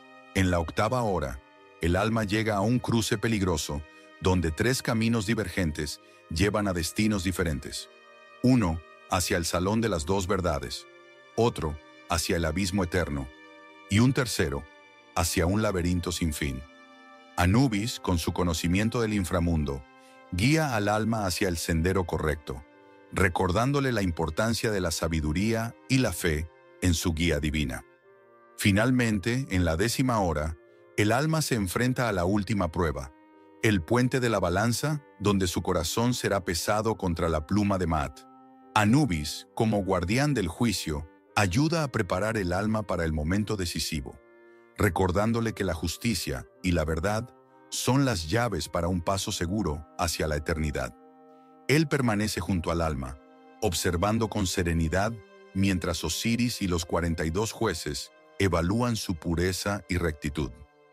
Speaker 1: En la octava hora, el alma llega a un cruce peligroso, donde tres caminos divergentes llevan a destinos diferentes. Uno, hacia el Salón de las Dos Verdades, otro, hacia el Abismo Eterno, y un tercero, hacia un laberinto sin fin. Anubis, con su conocimiento del inframundo, guía al alma hacia el sendero correcto, recordándole la importancia de la sabiduría y la fe en su guía divina. Finalmente, en la décima hora, el alma se enfrenta a la última prueba, el puente de la balanza, donde su corazón será pesado contra la pluma de Maat. Anubis, como guardián del juicio, ayuda a preparar el alma para el momento decisivo, recordándole que la justicia y la verdad son las llaves para un paso seguro hacia la eternidad. Él permanece junto al alma, observando con serenidad mientras Osiris y los cuarenta y dos jueces evalúan su pureza y rectitud.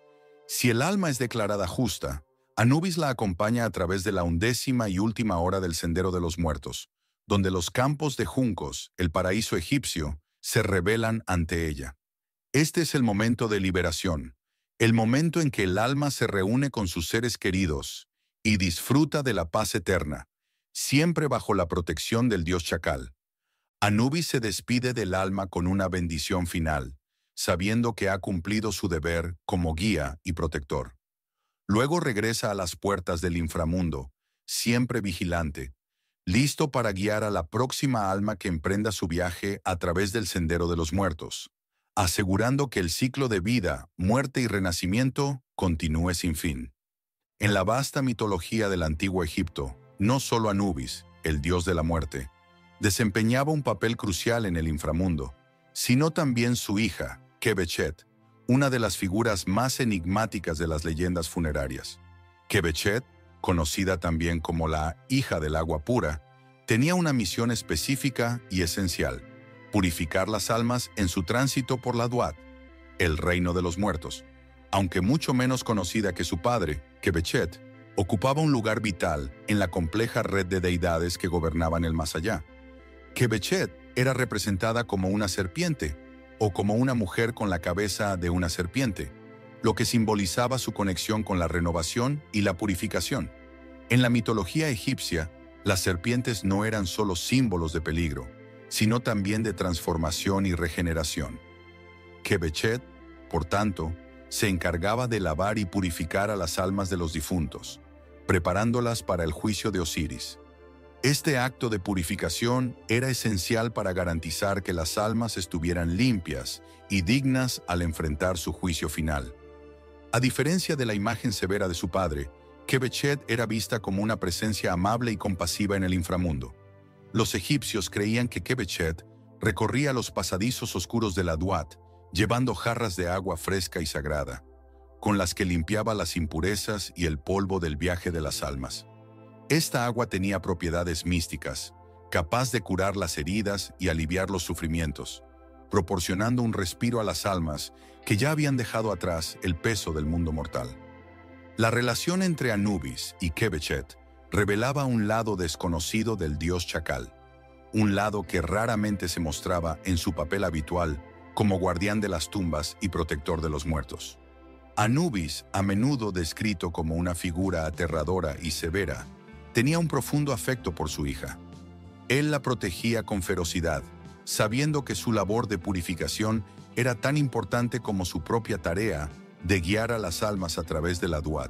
Speaker 1: Si el alma es declarada justa, Anubis la acompaña a través de la undécima y última hora del Sendero de los Muertos, donde los campos de juncos, el paraíso egipcio, se revelan ante ella. Este es el momento de liberación, el momento en que el alma se reúne con sus seres queridos y disfruta de la paz eterna, siempre bajo la protección del dios Chacal. Anubis se despide del alma con una bendición final, sabiendo que ha cumplido su deber como guía y protector. Luego regresa a las puertas del inframundo, siempre vigilante, listo para guiar a la próxima alma que emprenda su viaje a través del Sendero de los Muertos, asegurando que el ciclo de vida, muerte y renacimiento continúe sin fin. En la vasta mitología del antiguo Egipto, no solo Anubis, el dios de la muerte, desempeñaba un papel crucial en el inframundo, sino también su hija, Quebechet, una de las figuras más enigmáticas de las leyendas funerarias. Quebechet, conocida también como la hija del agua pura, tenía una misión específica y esencial: purificar las almas en su tránsito por la Duat, el reino de los muertos. Aunque mucho menos conocida que su padre, Quebechet ocupaba un lugar vital en la compleja red de deidades que gobernaban el más allá. Quebechet era representada como una serpiente, o como una mujer con la cabeza de una serpiente, lo que simbolizaba su conexión con la renovación y la purificación. En la mitología egipcia, las serpientes no eran solo símbolos de peligro, sino también de transformación y regeneración. Quebechet, por tanto, se encargaba de lavar y purificar a las almas de los difuntos, preparándolas para el juicio de Osiris. Este acto de purificación era esencial para garantizar que las almas estuvieran limpias y dignas al enfrentar su juicio final. A diferencia de la imagen severa de su padre, Quebechet era vista como una presencia amable y compasiva en el inframundo. Los egipcios creían que Quebechet recorría los pasadizos oscuros de la Duat, llevando jarras de agua fresca y sagrada, con las que limpiaba las impurezas y el polvo del viaje de las almas. Esta agua tenía propiedades místicas, capaz de curar las heridas y aliviar los sufrimientos, proporcionando un respiro a las almas que ya habían dejado atrás el peso del mundo mortal. La relación entre Anubis y Quebechet revelaba un lado desconocido del dios Chacal, un lado que raramente se mostraba en su papel habitual como guardián de las tumbas y protector de los muertos. Anubis, a menudo descrito como una figura aterradora y severa, tenía un profundo afecto por su hija. Él la protegía con ferocidad, sabiendo que su labor de purificación era tan importante como su propia tarea de guiar a las almas a través de la Duat.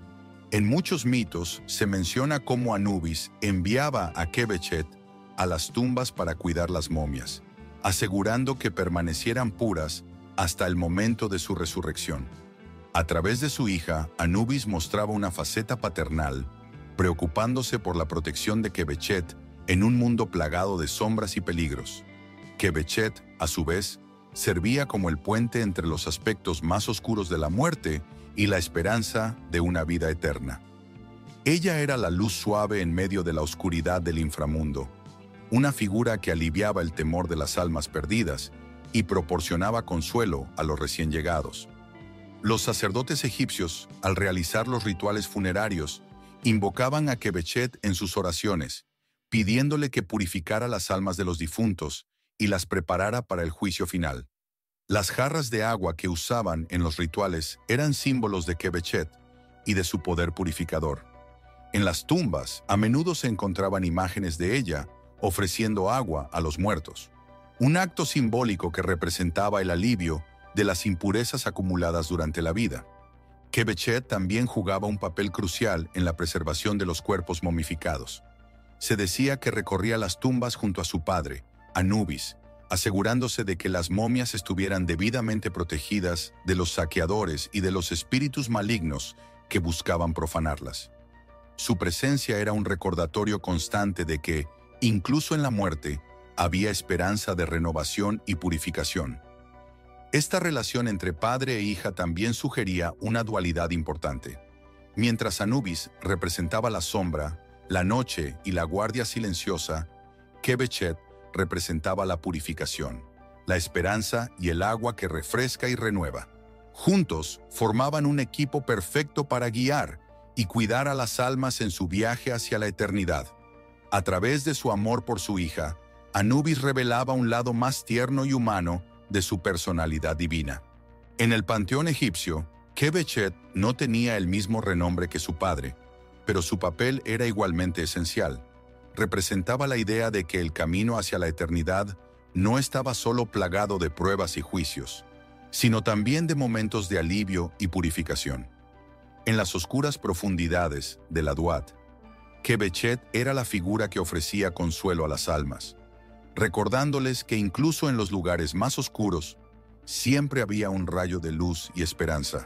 Speaker 1: En muchos mitos se menciona cómo Anubis enviaba a Quebechet a las tumbas para cuidar las momias, asegurando que permanecieran puras hasta el momento de su resurrección. A través de su hija, Anubis mostraba una faceta paternal, preocupándose por la protección de Quebechet en un mundo plagado de sombras y peligros. Quebechet, a su vez, servía como el puente entre los aspectos más oscuros de la muerte y la esperanza de una vida eterna. Ella era la luz suave en medio de la oscuridad del inframundo, una figura que aliviaba el temor de las almas perdidas y proporcionaba consuelo a los recién llegados. Los sacerdotes egipcios, al realizar los rituales funerarios, invocaban a Quebechet en sus oraciones, pidiéndole que purificara las almas de los difuntos y las preparara para el juicio final. Las jarras de agua que usaban en los rituales eran símbolos de Quebechet y de su poder purificador. En las tumbas, a menudo se encontraban imágenes de ella ofreciendo agua a los muertos, un acto simbólico que representaba el alivio de las impurezas acumuladas durante la vida. Quebechet también jugaba un papel crucial en la preservación de los cuerpos momificados. Se decía que recorría las tumbas junto a su padre, Anubis, asegurándose de que las momias estuvieran debidamente protegidas de los saqueadores y de los espíritus malignos que buscaban profanarlas. Su presencia era un recordatorio constante de que, incluso en la muerte, había esperanza de renovación y purificación. Esta relación entre padre e hija también sugería una dualidad importante. Mientras Anubis representaba la sombra, la noche y la guardia silenciosa, Quebechet representaba la purificación, la esperanza y el agua que refresca y renueva. Juntos formaban un equipo perfecto para guiar y cuidar a las almas en su viaje hacia la eternidad. A través de su amor por su hija, Anubis revelaba un lado más tierno y humano de su personalidad divina. En el panteón egipcio, Quebechet no tenía el mismo renombre que su padre, pero su papel era igualmente esencial. Representaba la idea de que el camino hacia la eternidad no estaba solo plagado de pruebas y juicios, sino también de momentos de alivio y purificación. En las oscuras profundidades de la Duat, Quebechet era la figura que ofrecía consuelo a las almas, recordándoles que incluso en los lugares más oscuros, siempre había un rayo de luz y esperanza.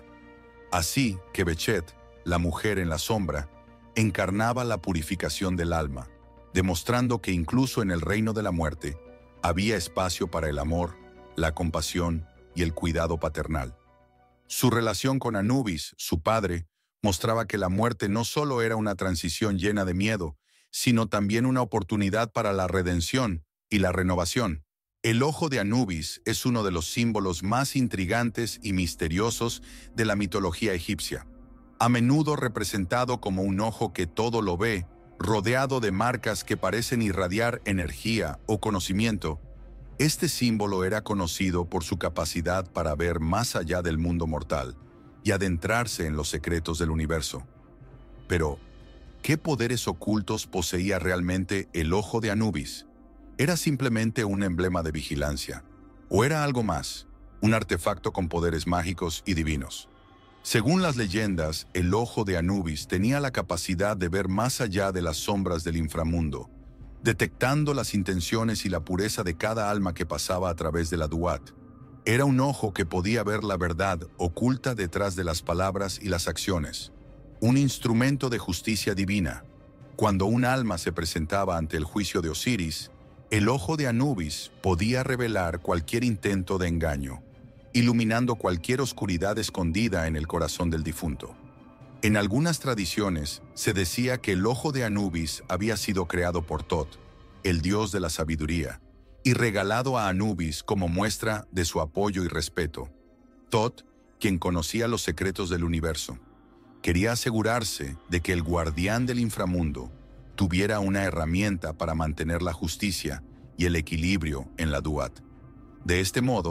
Speaker 1: Así, Quebechet, la mujer en la sombra, encarnaba la purificación del alma, demostrando que incluso en el reino de la muerte había espacio para el amor, la compasión y el cuidado paternal. Su relación con Anubis, su padre, mostraba que la muerte no solo era una transición llena de miedo, sino también una oportunidad para la redención y la renovación. El ojo de Anubis es uno de los símbolos más intrigantes y misteriosos de la mitología egipcia. A menudo representado como un ojo que todo lo ve, rodeado de marcas que parecen irradiar energía o conocimiento, este símbolo era conocido por su capacidad para ver más allá del mundo mortal y adentrarse en los secretos del universo. Pero, ¿qué poderes ocultos poseía realmente el ojo de Anubis? ¿Era simplemente un emblema de vigilancia? ¿O era algo más, un artefacto con poderes mágicos y divinos? Según las leyendas, el ojo de Anubis tenía la capacidad de ver más allá de las sombras del inframundo, detectando las intenciones y la pureza de cada alma que pasaba a través de la Duat. Era un ojo que podía ver la verdad oculta detrás de las palabras y las acciones, un instrumento de justicia divina. Cuando un alma se presentaba ante el juicio de Osiris, el ojo de Anubis podía revelar cualquier intento de engaño, iluminando cualquier oscuridad escondida en el corazón del difunto. En algunas tradiciones se decía que el ojo de Anubis había sido creado por Tot, el dios de la sabiduría, y regalado a Anubis como muestra de su apoyo y respeto. Tot, quien conocía los secretos del universo, quería asegurarse de que el guardián del inframundo tuviera una herramienta para mantener la justicia y el equilibrio en la Duat. De este modo,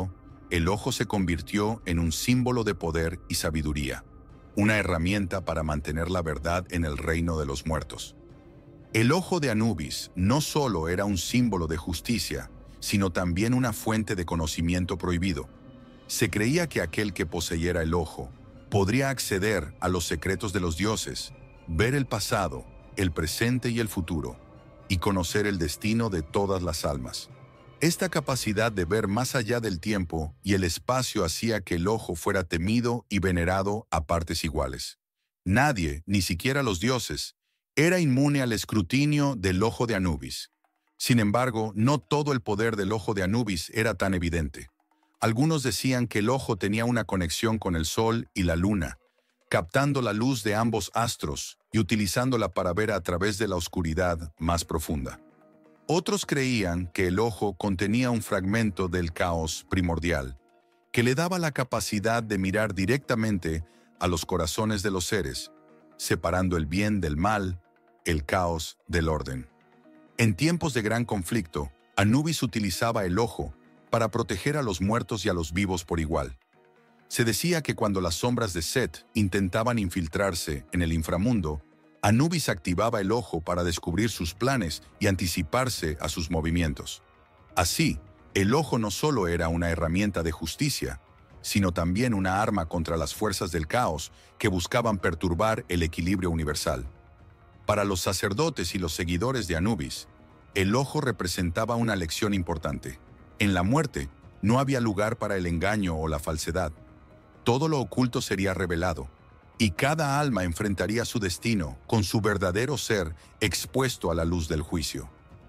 Speaker 1: el ojo se convirtió en un símbolo de poder y sabiduría, una herramienta para mantener la verdad en el reino de los muertos. El ojo de Anubis no solo era un símbolo de justicia, sino también una fuente de conocimiento prohibido. Se creía que aquel que poseyera el ojo podría acceder a los secretos de los dioses, ver el pasado, el presente y el futuro, y conocer el destino de todas las almas. Esta capacidad de ver más allá del tiempo y el espacio hacía que el ojo fuera temido y venerado a partes iguales. Nadie, ni siquiera los dioses, era inmune al escrutinio del ojo de Anubis. Sin embargo, no todo el poder del ojo de Anubis era tan evidente. Algunos decían que el ojo tenía una conexión con el sol y la luna, captando la luz de ambos astros y utilizándola para ver a través de la oscuridad más profunda. Otros creían que el ojo contenía un fragmento del caos primordial, que le daba la capacidad de mirar directamente a los corazones de los seres, separando el bien del mal, el caos del orden. En tiempos de gran conflicto, Anubis utilizaba el ojo para proteger a los muertos y a los vivos por igual. Se decía que cuando las sombras de Set intentaban infiltrarse en el inframundo, Anubis activaba el ojo para descubrir sus planes y anticiparse a sus movimientos. Así, el ojo no solo era una herramienta de justicia, sino también una arma contra las fuerzas del caos que buscaban perturbar el equilibrio universal. Para los sacerdotes y los seguidores de Anubis, el ojo representaba una lección importante. En la muerte, no había lugar para el engaño o la falsedad. Todo lo oculto sería revelado, y cada alma enfrentaría su destino con su verdadero ser expuesto a la luz del juicio.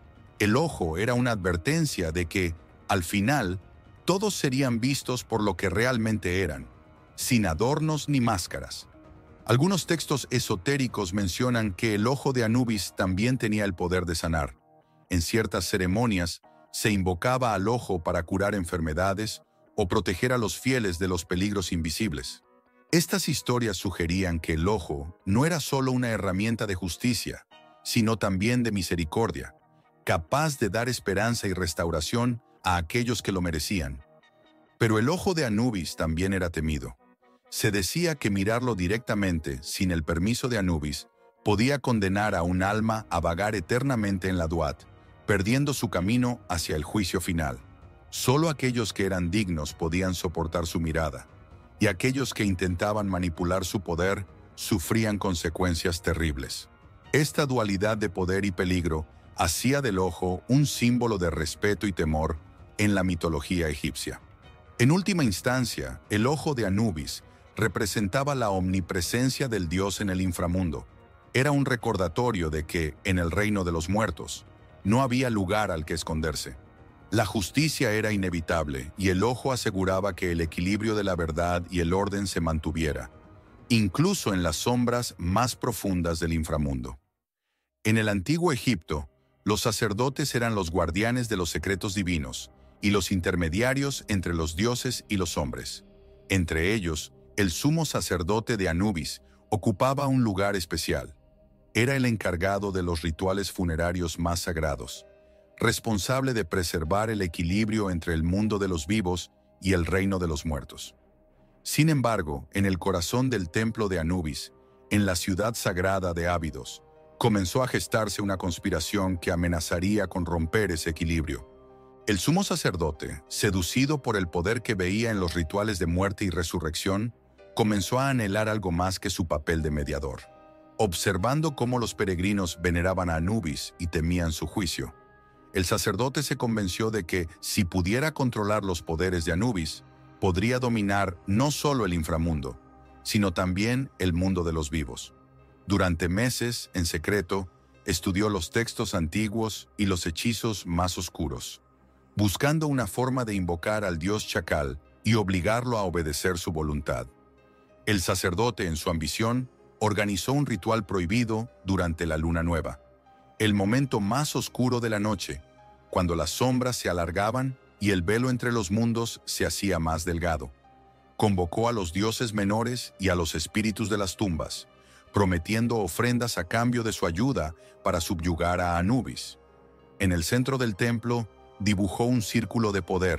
Speaker 1: El ojo era una advertencia de que, al final, todos serían vistos por lo que realmente eran, sin adornos ni máscaras. Algunos textos esotéricos mencionan que el ojo de Anubis también tenía el poder de sanar. En ciertas ceremonias, se invocaba al ojo para curar enfermedades o proteger a los fieles de los peligros invisibles. Estas historias sugerían que el ojo no era solo una herramienta de justicia, sino también de misericordia, capaz de dar esperanza y restauración a aquellos que lo merecían. Pero el ojo de Anubis también era temido. Se decía que mirarlo directamente, sin el permiso de Anubis, podía condenar a un alma a vagar eternamente en la Duat, perdiendo su camino hacia el juicio final. Solo aquellos que eran dignos podían soportar su mirada, y aquellos que intentaban manipular su poder sufrían consecuencias terribles. Esta dualidad de poder y peligro hacía del ojo un símbolo de respeto y temor en la mitología egipcia. En última instancia, el ojo de Anubis representaba la omnipresencia del dios en el inframundo. Era un recordatorio de que, en el reino de los muertos, no había lugar al que esconderse. La justicia era inevitable y el ojo aseguraba que el equilibrio de la verdad y el orden se mantuviera, incluso en las sombras más profundas del inframundo. En el antiguo Egipto, los sacerdotes eran los guardianes de los secretos divinos y los intermediarios entre los dioses y los hombres. Entre ellos, el sumo sacerdote de Anubis ocupaba un lugar especial. Era el encargado de los rituales funerarios más sagrados, responsable de preservar el equilibrio entre el mundo de los vivos y el reino de los muertos. Sin embargo, en el corazón del templo de Anubis, en la ciudad sagrada de Ábidos, comenzó a gestarse una conspiración que amenazaría con romper ese equilibrio. El sumo sacerdote, seducido por el poder que veía en los rituales de muerte y resurrección, comenzó a anhelar algo más que su papel de mediador. Observando cómo los peregrinos veneraban a Anubis y temían su juicio, el sacerdote se convenció de que, si pudiera controlar los poderes de Anubis, podría dominar no solo el inframundo, sino también el mundo de los vivos. Durante meses, en secreto, estudió los textos antiguos y los hechizos más oscuros, buscando una forma de invocar al dios Chacal y obligarlo a obedecer su voluntad. El sacerdote, en su ambición, organizó un ritual prohibido durante la luna nueva, el momento más oscuro de la noche, cuando las sombras se alargaban y el velo entre los mundos se hacía más delgado. Convocó a los dioses menores y a los espíritus de las tumbas, prometiendo ofrendas a cambio de su ayuda para subyugar a Anubis. En el centro del templo dibujó un círculo de poder,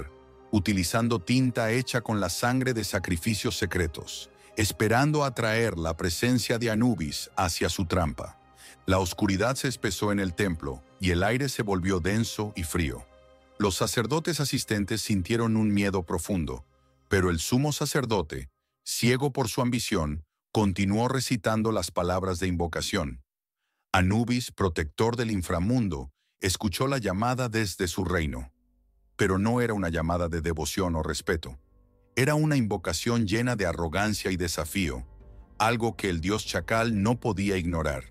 Speaker 1: utilizando tinta hecha con la sangre de sacrificios secretos, esperando atraer la presencia de Anubis hacia su trampa. La oscuridad se espesó en el templo y el aire se volvió denso y frío. Los sacerdotes asistentes sintieron un miedo profundo, pero el sumo sacerdote, ciego por su ambición, continuó recitando las palabras de invocación. Anubis, protector del inframundo, escuchó la llamada desde su reino. Pero no era una llamada de devoción o respeto. Era una invocación llena de arrogancia y desafío, algo que el dios chacal no podía ignorar.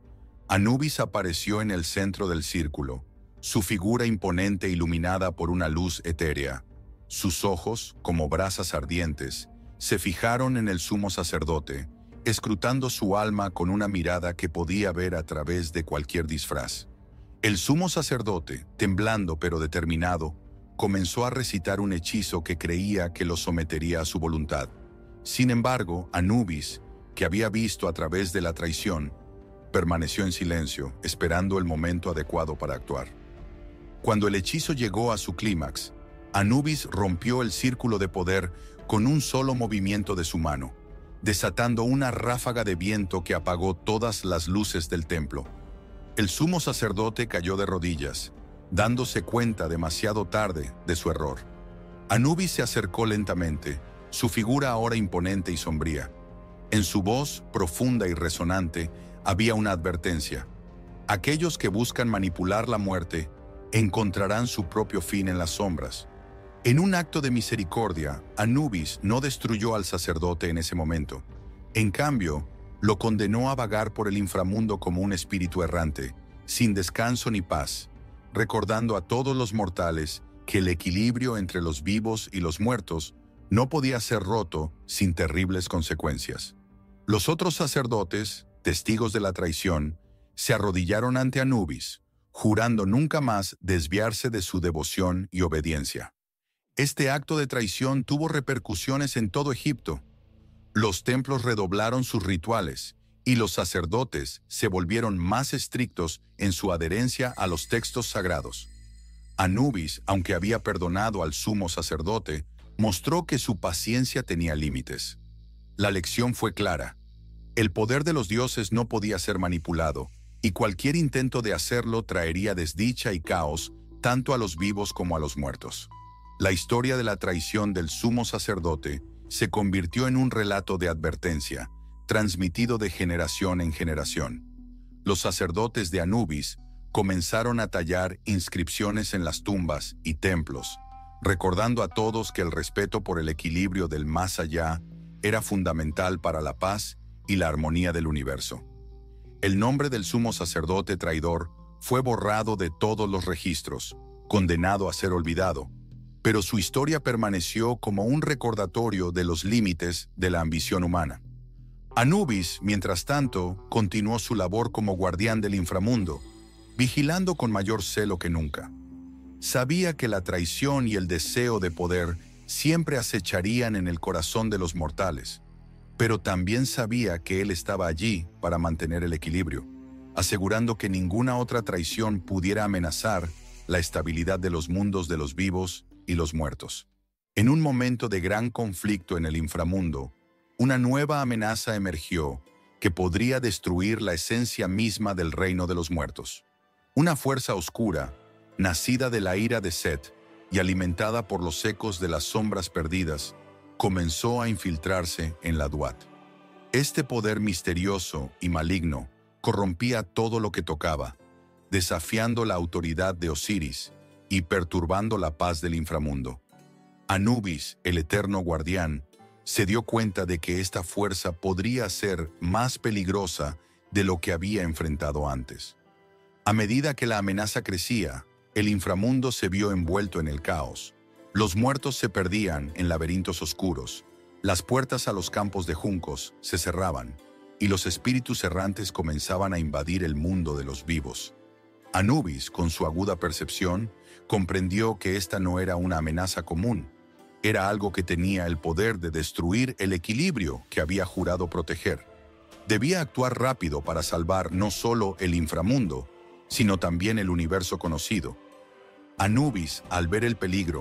Speaker 1: Anubis apareció en el centro del círculo, su figura imponente iluminada por una luz etérea. Sus ojos, como brasas ardientes, se fijaron en el sumo sacerdote, escrutando su alma con una mirada que podía ver a través de cualquier disfraz. El sumo sacerdote, temblando pero determinado, comenzó a recitar un hechizo que creía que lo sometería a su voluntad. Sin embargo, Anubis, que había visto a través de la traición, permaneció en silencio, esperando el momento adecuado para actuar. Cuando el hechizo llegó a su clímax, Anubis rompió el círculo de poder con un solo movimiento de su mano, desatando una ráfaga de viento que apagó todas las luces del templo. El sumo sacerdote cayó de rodillas, dándose cuenta demasiado tarde de su error. Anubis se acercó lentamente, su figura ahora imponente y sombría. En su voz, profunda y resonante, había una advertencia. Aquellos que buscan manipular la muerte encontrarán su propio fin en las sombras. En un acto de misericordia, Anubis no destruyó al sacerdote en ese momento. En cambio, lo condenó a vagar por el inframundo como un espíritu errante, sin descanso ni paz, recordando a todos los mortales que el equilibrio entre los vivos y los muertos no podía ser roto sin terribles consecuencias. Los otros sacerdotes, testigos de la traición, se arrodillaron ante Anubis, jurando nunca más desviarse de su devoción y obediencia. Este acto de traición tuvo repercusiones en todo Egipto. Los templos redoblaron sus rituales y los sacerdotes se volvieron más estrictos en su adherencia a los textos sagrados. Anubis, aunque había perdonado al sumo sacerdote, mostró que su paciencia tenía límites. La lección fue clara. El poder de los dioses no podía ser manipulado, y cualquier intento de hacerlo traería desdicha y caos tanto a los vivos como a los muertos. La historia de la traición del sumo sacerdote se convirtió en un relato de advertencia, transmitido de generación en generación. Los sacerdotes de Anubis comenzaron a tallar inscripciones en las tumbas y templos, recordando a todos que el respeto por el equilibrio del más allá era fundamental para la paz y la armonía del universo. El nombre del sumo sacerdote traidor fue borrado de todos los registros, condenado a ser olvidado, pero su historia permaneció como un recordatorio de los límites de la ambición humana. Anubis, mientras tanto, continuó su labor como guardián del inframundo, vigilando con mayor celo que nunca. Sabía que la traición y el deseo de poder siempre acecharían en el corazón de los mortales, pero también sabía que él estaba allí para mantener el equilibrio, asegurando que ninguna otra traición pudiera amenazar la estabilidad de los mundos de los vivos y los muertos. En un momento de gran conflicto en el inframundo, una nueva amenaza emergió que podría destruir la esencia misma del reino de los muertos. Una fuerza oscura, nacida de la ira de Set y alimentada por los ecos de las sombras perdidas, comenzó a infiltrarse en la Duat. Este poder misterioso y maligno corrompía todo lo que tocaba, desafiando la autoridad de Osiris y perturbando la paz del inframundo. Anubis, el eterno guardián, se dio cuenta de que esta fuerza podría ser más peligrosa de lo que había enfrentado antes. A medida que la amenaza crecía, el inframundo se vio envuelto en el caos. Los muertos se perdían en laberintos oscuros, las puertas a los campos de juncos se cerraban, y los espíritus errantes comenzaban a invadir el mundo de los vivos. Anubis, con su aguda percepción, comprendió que esta no era una amenaza común, era algo que tenía el poder de destruir el equilibrio que había jurado proteger. Debía actuar rápido para salvar no solo el inframundo, sino también el universo conocido. Anubis, al ver el peligro,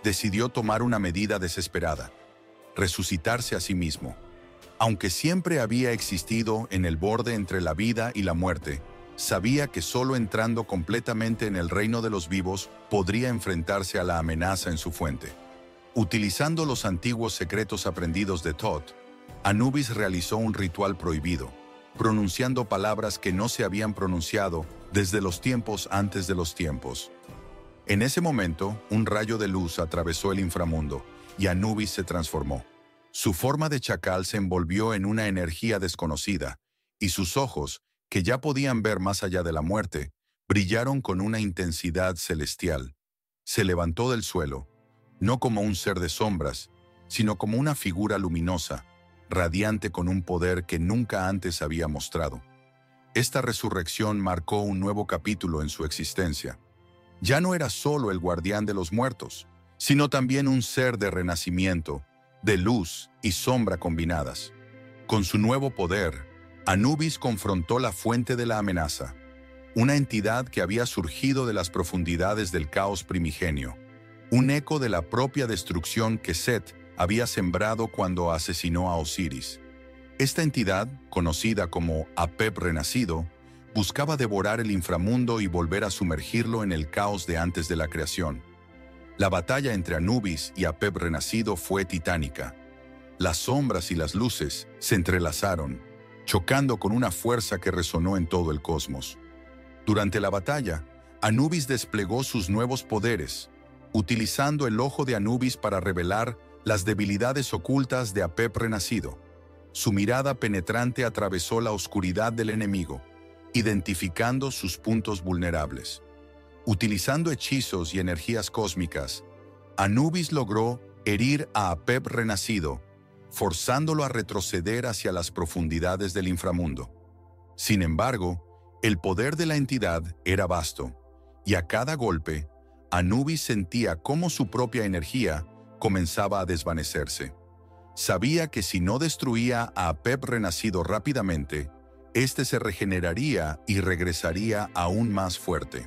Speaker 1: decidió tomar una medida desesperada: resucitarse a sí mismo. Aunque siempre había existido en el borde entre la vida y la muerte, sabía que solo entrando completamente en el reino de los vivos podría enfrentarse a la amenaza en su fuente. Utilizando los antiguos secretos aprendidos de Thoth, Anubis realizó un ritual prohibido, pronunciando palabras que no se habían pronunciado desde los tiempos antes de los tiempos. En ese momento, un rayo de luz atravesó el inframundo y Anubis se transformó. Su forma de chacal se envolvió en una energía desconocida, y sus ojos, que ya podían ver más allá de la muerte, brillaron con una intensidad celestial. Se levantó del suelo, no como un ser de sombras, sino como una figura luminosa, radiante con un poder que nunca antes había mostrado. Esta resurrección marcó un nuevo capítulo en su existencia. Ya no era solo el guardián de los muertos, sino también un ser de renacimiento, de luz y sombra combinadas. Con su nuevo poder, Anubis confrontó la fuente de la amenaza, una entidad que había surgido de las profundidades del caos primigenio, un eco de la propia destrucción que Set había sembrado cuando asesinó a Osiris. Esta entidad, conocida como Apep renacido, buscaba devorar el inframundo y volver a sumergirlo en el caos de antes de la creación. La batalla entre Anubis y Apep renacido fue titánica. Las sombras y las luces se entrelazaron, chocando con una fuerza que resonó en todo el cosmos. Durante la batalla, Anubis desplegó sus nuevos poderes, utilizando el ojo de Anubis para revelar las debilidades ocultas de Apep renacido. Su mirada penetrante atravesó la oscuridad del enemigo, identificando sus puntos vulnerables. Utilizando hechizos y energías cósmicas, Anubis logró herir a Apep renacido, forzándolo a retroceder hacia las profundidades del inframundo. Sin embargo, el poder de la entidad era vasto, y a cada golpe, Anubis sentía cómo su propia energía comenzaba a desvanecerse. Sabía que si no destruía a Apep renacido rápidamente, éste se regeneraría y regresaría aún más fuerte.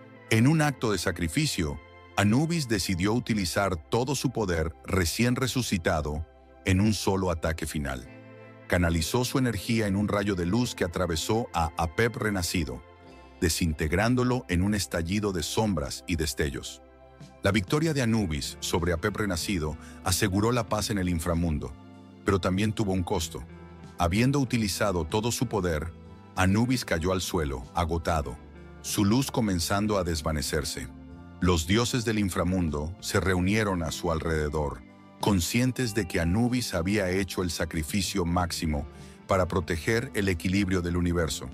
Speaker 1: En un acto de sacrificio, Anubis decidió utilizar todo su poder recién resucitado en un solo ataque final. Canalizó su energía en un rayo de luz que atravesó a Apep renacido, desintegrándolo en un estallido de sombras y destellos. La victoria de Anubis sobre Apep renacido aseguró la paz en el inframundo, pero también tuvo un costo. Habiendo utilizado todo su poder, Anubis cayó al suelo, agotado, su luz comenzando a desvanecerse. Los dioses del inframundo se reunieron a su alrededor, conscientes de que Anubis había hecho el sacrificio máximo para proteger el equilibrio del universo.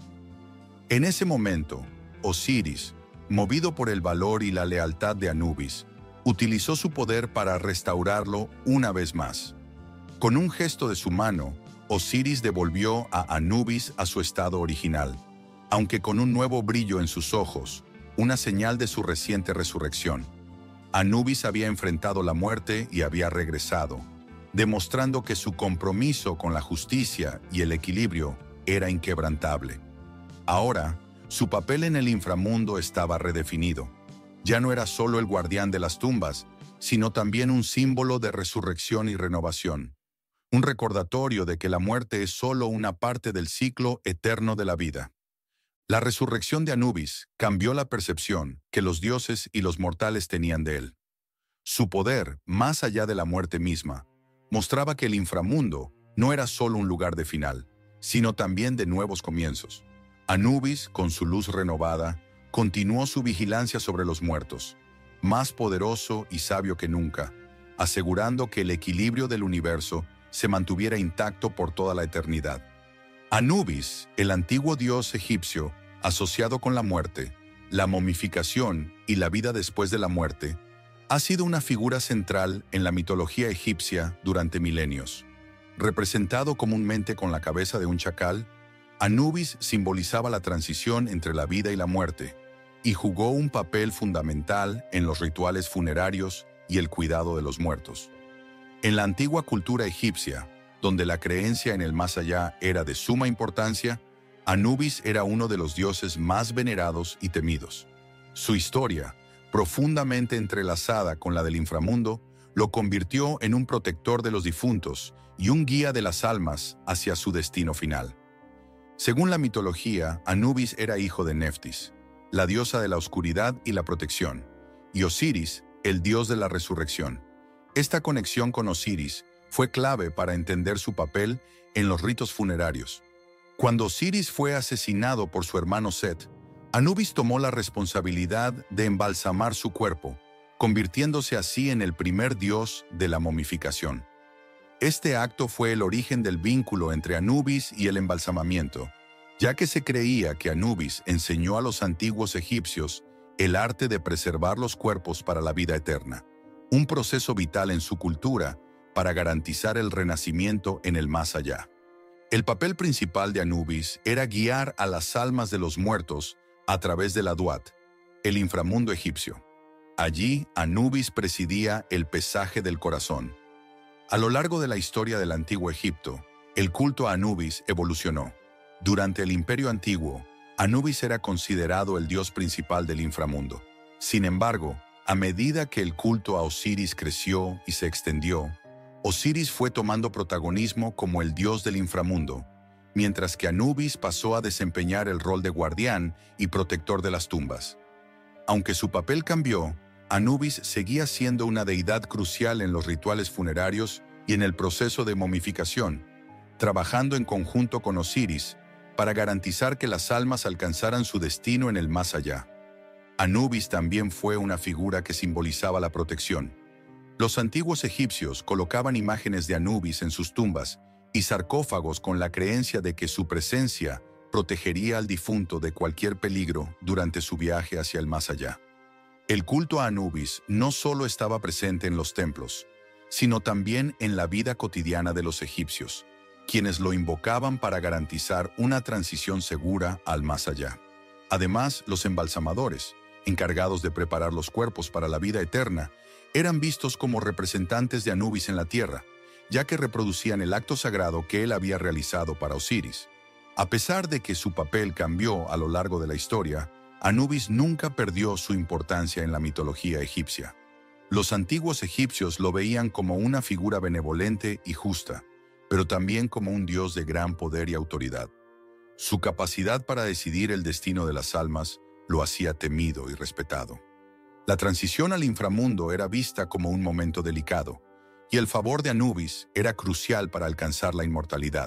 Speaker 1: En ese momento, Osiris, movido por el valor y la lealtad de Anubis, utilizó su poder para restaurarlo una vez más. Con un gesto de su mano, Osiris devolvió a Anubis a su estado original, aunque con un nuevo brillo en sus ojos, una señal de su reciente resurrección. Anubis había enfrentado la muerte y había regresado, demostrando que su compromiso con la justicia y el equilibrio era inquebrantable. Ahora, su papel en el inframundo estaba redefinido. Ya no era solo el guardián de las tumbas, sino también un símbolo de resurrección y renovación. Un recordatorio de que la muerte es solo una parte del ciclo eterno de la vida. La resurrección de Anubis cambió la percepción que los dioses y los mortales tenían de él. Su poder, más allá de la muerte misma, mostraba que el inframundo no era solo un lugar de final, sino también de nuevos comienzos. Anubis, con su luz renovada, continuó su vigilancia sobre los muertos, más poderoso y sabio que nunca, asegurando que el equilibrio del universo se mantuviera intacto por toda la eternidad. Anubis, el antiguo dios egipcio, asociado con la muerte, la momificación y la vida después de la muerte, ha sido una figura central en la mitología egipcia durante milenios. Representado comúnmente con la cabeza de un chacal, Anubis simbolizaba la transición entre la vida y la muerte y jugó un papel fundamental en los rituales funerarios y el cuidado de los muertos. En la antigua cultura egipcia, donde la creencia en el más allá era de suma importancia, Anubis era uno de los dioses más venerados y temidos. Su historia, profundamente entrelazada con la del inframundo, lo convirtió en un protector de los difuntos y un guía de las almas hacia su destino final. Según la mitología, Anubis era hijo de Neftis, la diosa de la oscuridad y la protección, y Osiris, el dios de la resurrección. Esta conexión con Osiris fue clave para entender su papel en los ritos funerarios. Cuando Osiris fue asesinado por su hermano Set, Anubis tomó la responsabilidad de embalsamar su cuerpo, convirtiéndose así en el primer dios de la momificación. Este acto fue el origen del vínculo entre Anubis y el embalsamamiento, ya que se creía que Anubis enseñó a los antiguos egipcios el arte de preservar los cuerpos para la vida eterna, un proceso vital en su cultura para garantizar el renacimiento en el más allá. El papel principal de Anubis era guiar a las almas de los muertos a través del Aduat, el inframundo egipcio. Allí, Anubis presidía el pesaje del corazón. A lo largo de la historia del Antiguo Egipto, el culto a Anubis evolucionó. Durante el Imperio Antiguo, Anubis era considerado el dios principal del inframundo. Sin embargo, a medida que el culto a Osiris creció y se extendió, Osiris fue tomando protagonismo como el dios del inframundo, mientras que Anubis pasó a desempeñar el rol de guardián y protector de las tumbas. Aunque su papel cambió, Anubis seguía siendo una deidad crucial en los rituales funerarios y en el proceso de momificación, trabajando en conjunto con Osiris para garantizar que las almas alcanzaran su destino en el más allá. Anubis también fue una figura que simbolizaba la protección. Los antiguos egipcios colocaban imágenes de Anubis en sus tumbas y sarcófagos con la creencia de que su presencia protegería al difunto de cualquier peligro durante su viaje hacia el más allá. El culto a Anubis no solo estaba presente en los templos, sino también en la vida cotidiana de los egipcios, quienes lo invocaban para garantizar una transición segura al más allá. Además, los embalsamadores, encargados de preparar los cuerpos para la vida eterna, eran vistos como representantes de Anubis en la tierra, ya que reproducían el acto sagrado que él había realizado para Osiris. A pesar de que su papel cambió a lo largo de la historia, Anubis nunca perdió su importancia en la mitología egipcia. Los antiguos egipcios lo veían como una figura benevolente y justa, pero también como un dios de gran poder y autoridad. Su capacidad para decidir el destino de las almas lo hacía temido y respetado. La transición al inframundo era vista como un momento delicado, y el favor de Anubis era crucial para alcanzar la inmortalidad.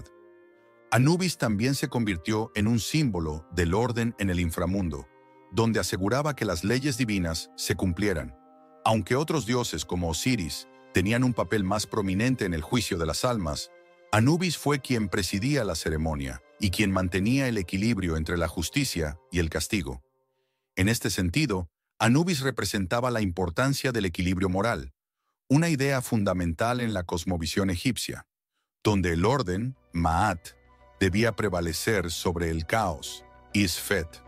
Speaker 1: Anubis también se convirtió en un símbolo del orden en el inframundo, donde aseguraba que las leyes divinas se cumplieran. Aunque otros dioses como Osiris tenían un papel más prominente en el juicio de las almas, Anubis fue quien presidía la ceremonia y quien mantenía el equilibrio entre la justicia y el castigo. En este sentido, Anubis representaba la importancia del equilibrio moral, una idea fundamental en la cosmovisión egipcia, donde el orden, Ma'at, debía prevalecer sobre el caos, Isfet.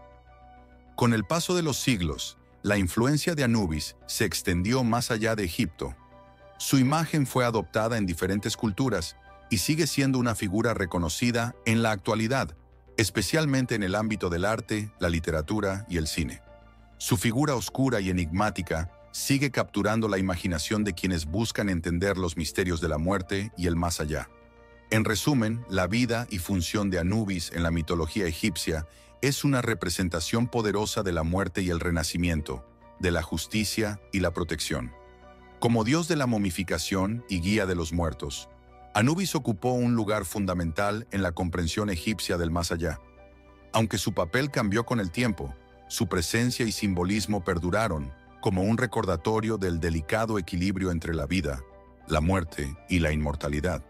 Speaker 1: Con el paso de los siglos, la influencia de Anubis se extendió más allá de Egipto. Su imagen fue adoptada en diferentes culturas y sigue siendo una figura reconocida en la actualidad, especialmente en el ámbito del arte, la literatura y el cine. Su figura oscura y enigmática sigue capturando la imaginación de quienes buscan entender los misterios de la muerte y el más allá. En resumen, la vida y función de Anubis en la mitología egipcia es una representación poderosa de la muerte y el renacimiento, de la justicia y la protección. Como dios de la momificación y guía de los muertos, Anubis ocupó un lugar fundamental en la comprensión egipcia del más allá. Aunque su papel cambió con el tiempo, su presencia y simbolismo perduraron como un recordatorio del delicado equilibrio entre la vida, la muerte y la inmortalidad.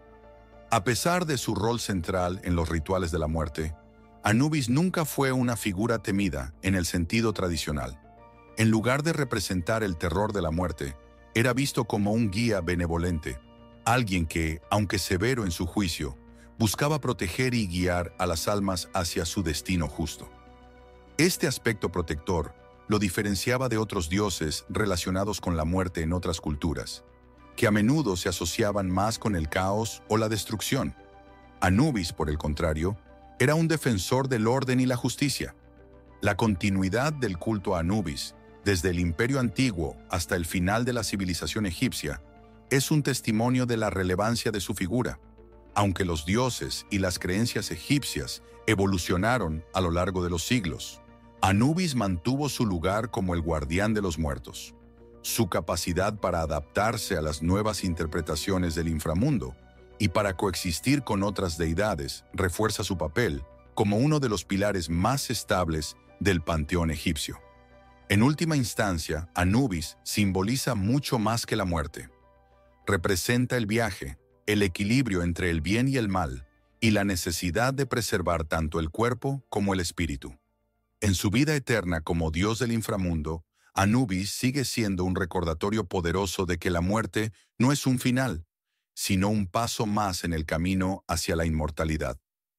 Speaker 1: A pesar de su rol central en los rituales de la muerte, Anubis nunca fue una figura temida en el sentido tradicional. En lugar de representar el terror de la muerte, era visto como un guía benevolente, alguien que, aunque severo en su juicio, buscaba proteger y guiar a las almas hacia su destino justo. Este aspecto protector lo diferenciaba de otros dioses relacionados con la muerte en otras culturas, que a menudo se asociaban más con el caos o la destrucción. Anubis, por el contrario, era un defensor del orden y la justicia. La continuidad del culto a Anubis desde el Imperio Antiguo hasta el final de la civilización egipcia, es un testimonio de la relevancia de su figura. Aunque los dioses y las creencias egipcias evolucionaron a lo largo de los siglos, Anubis mantuvo su lugar como el guardián de los muertos. Su capacidad para adaptarse a las nuevas interpretaciones del inframundo y para coexistir con otras deidades refuerza su papel como uno de los pilares más estables del panteón egipcio. En última instancia, Anubis simboliza mucho más que la muerte. Representa el viaje, el equilibrio entre el bien y el mal, y la necesidad de preservar tanto el cuerpo como el espíritu. En su vida eterna como dios del inframundo, Anubis sigue siendo un recordatorio poderoso de que la muerte no es un final, sino un paso más en el camino hacia la inmortalidad.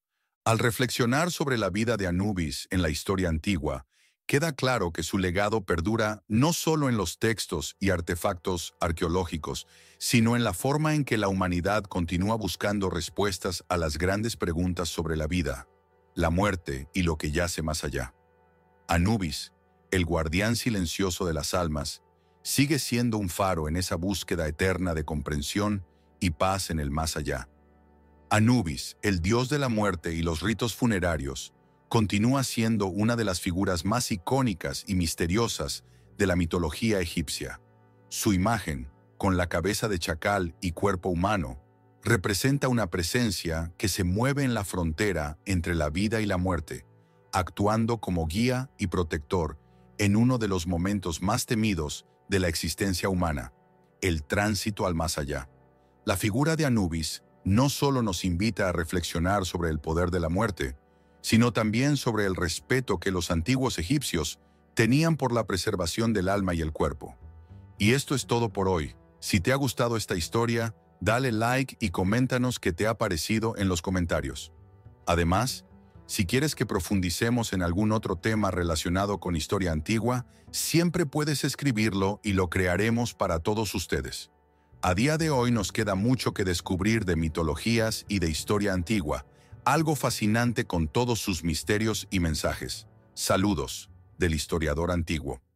Speaker 1: Al reflexionar sobre la vida de Anubis en la historia antigua, queda claro que su legado perdura no solo en los textos y artefactos arqueológicos, sino en la forma en que la humanidad continúa buscando respuestas a las grandes preguntas sobre la vida, la muerte y lo que yace más allá. Anubis, el guardián silencioso de las almas, sigue siendo un faro en esa búsqueda eterna de comprensión y paz en el más allá. Anubis, el dios de la muerte y los ritos funerarios, continúa siendo una de las figuras más icónicas y misteriosas de la mitología egipcia. Su imagen, con la cabeza de chacal y cuerpo humano, representa una presencia que se mueve en la frontera entre la vida y la muerte, actuando como guía y protector en uno de los momentos más temidos de la existencia humana, el tránsito al más allá. La figura de Anubis no solo nos invita a reflexionar sobre el poder de la muerte, sino también sobre el respeto que los antiguos egipcios tenían por la preservación del alma y el cuerpo. Y esto es todo por hoy. Si te ha gustado esta historia, dale like y coméntanos qué te ha parecido en los comentarios. Además, si quieres que profundicemos en algún otro tema relacionado con historia antigua, siempre puedes escribirlo y lo crearemos para todos ustedes. A día de hoy nos queda mucho que descubrir de mitologías y de historia antigua, algo fascinante con todos sus misterios y mensajes. Saludos, del historiador antiguo.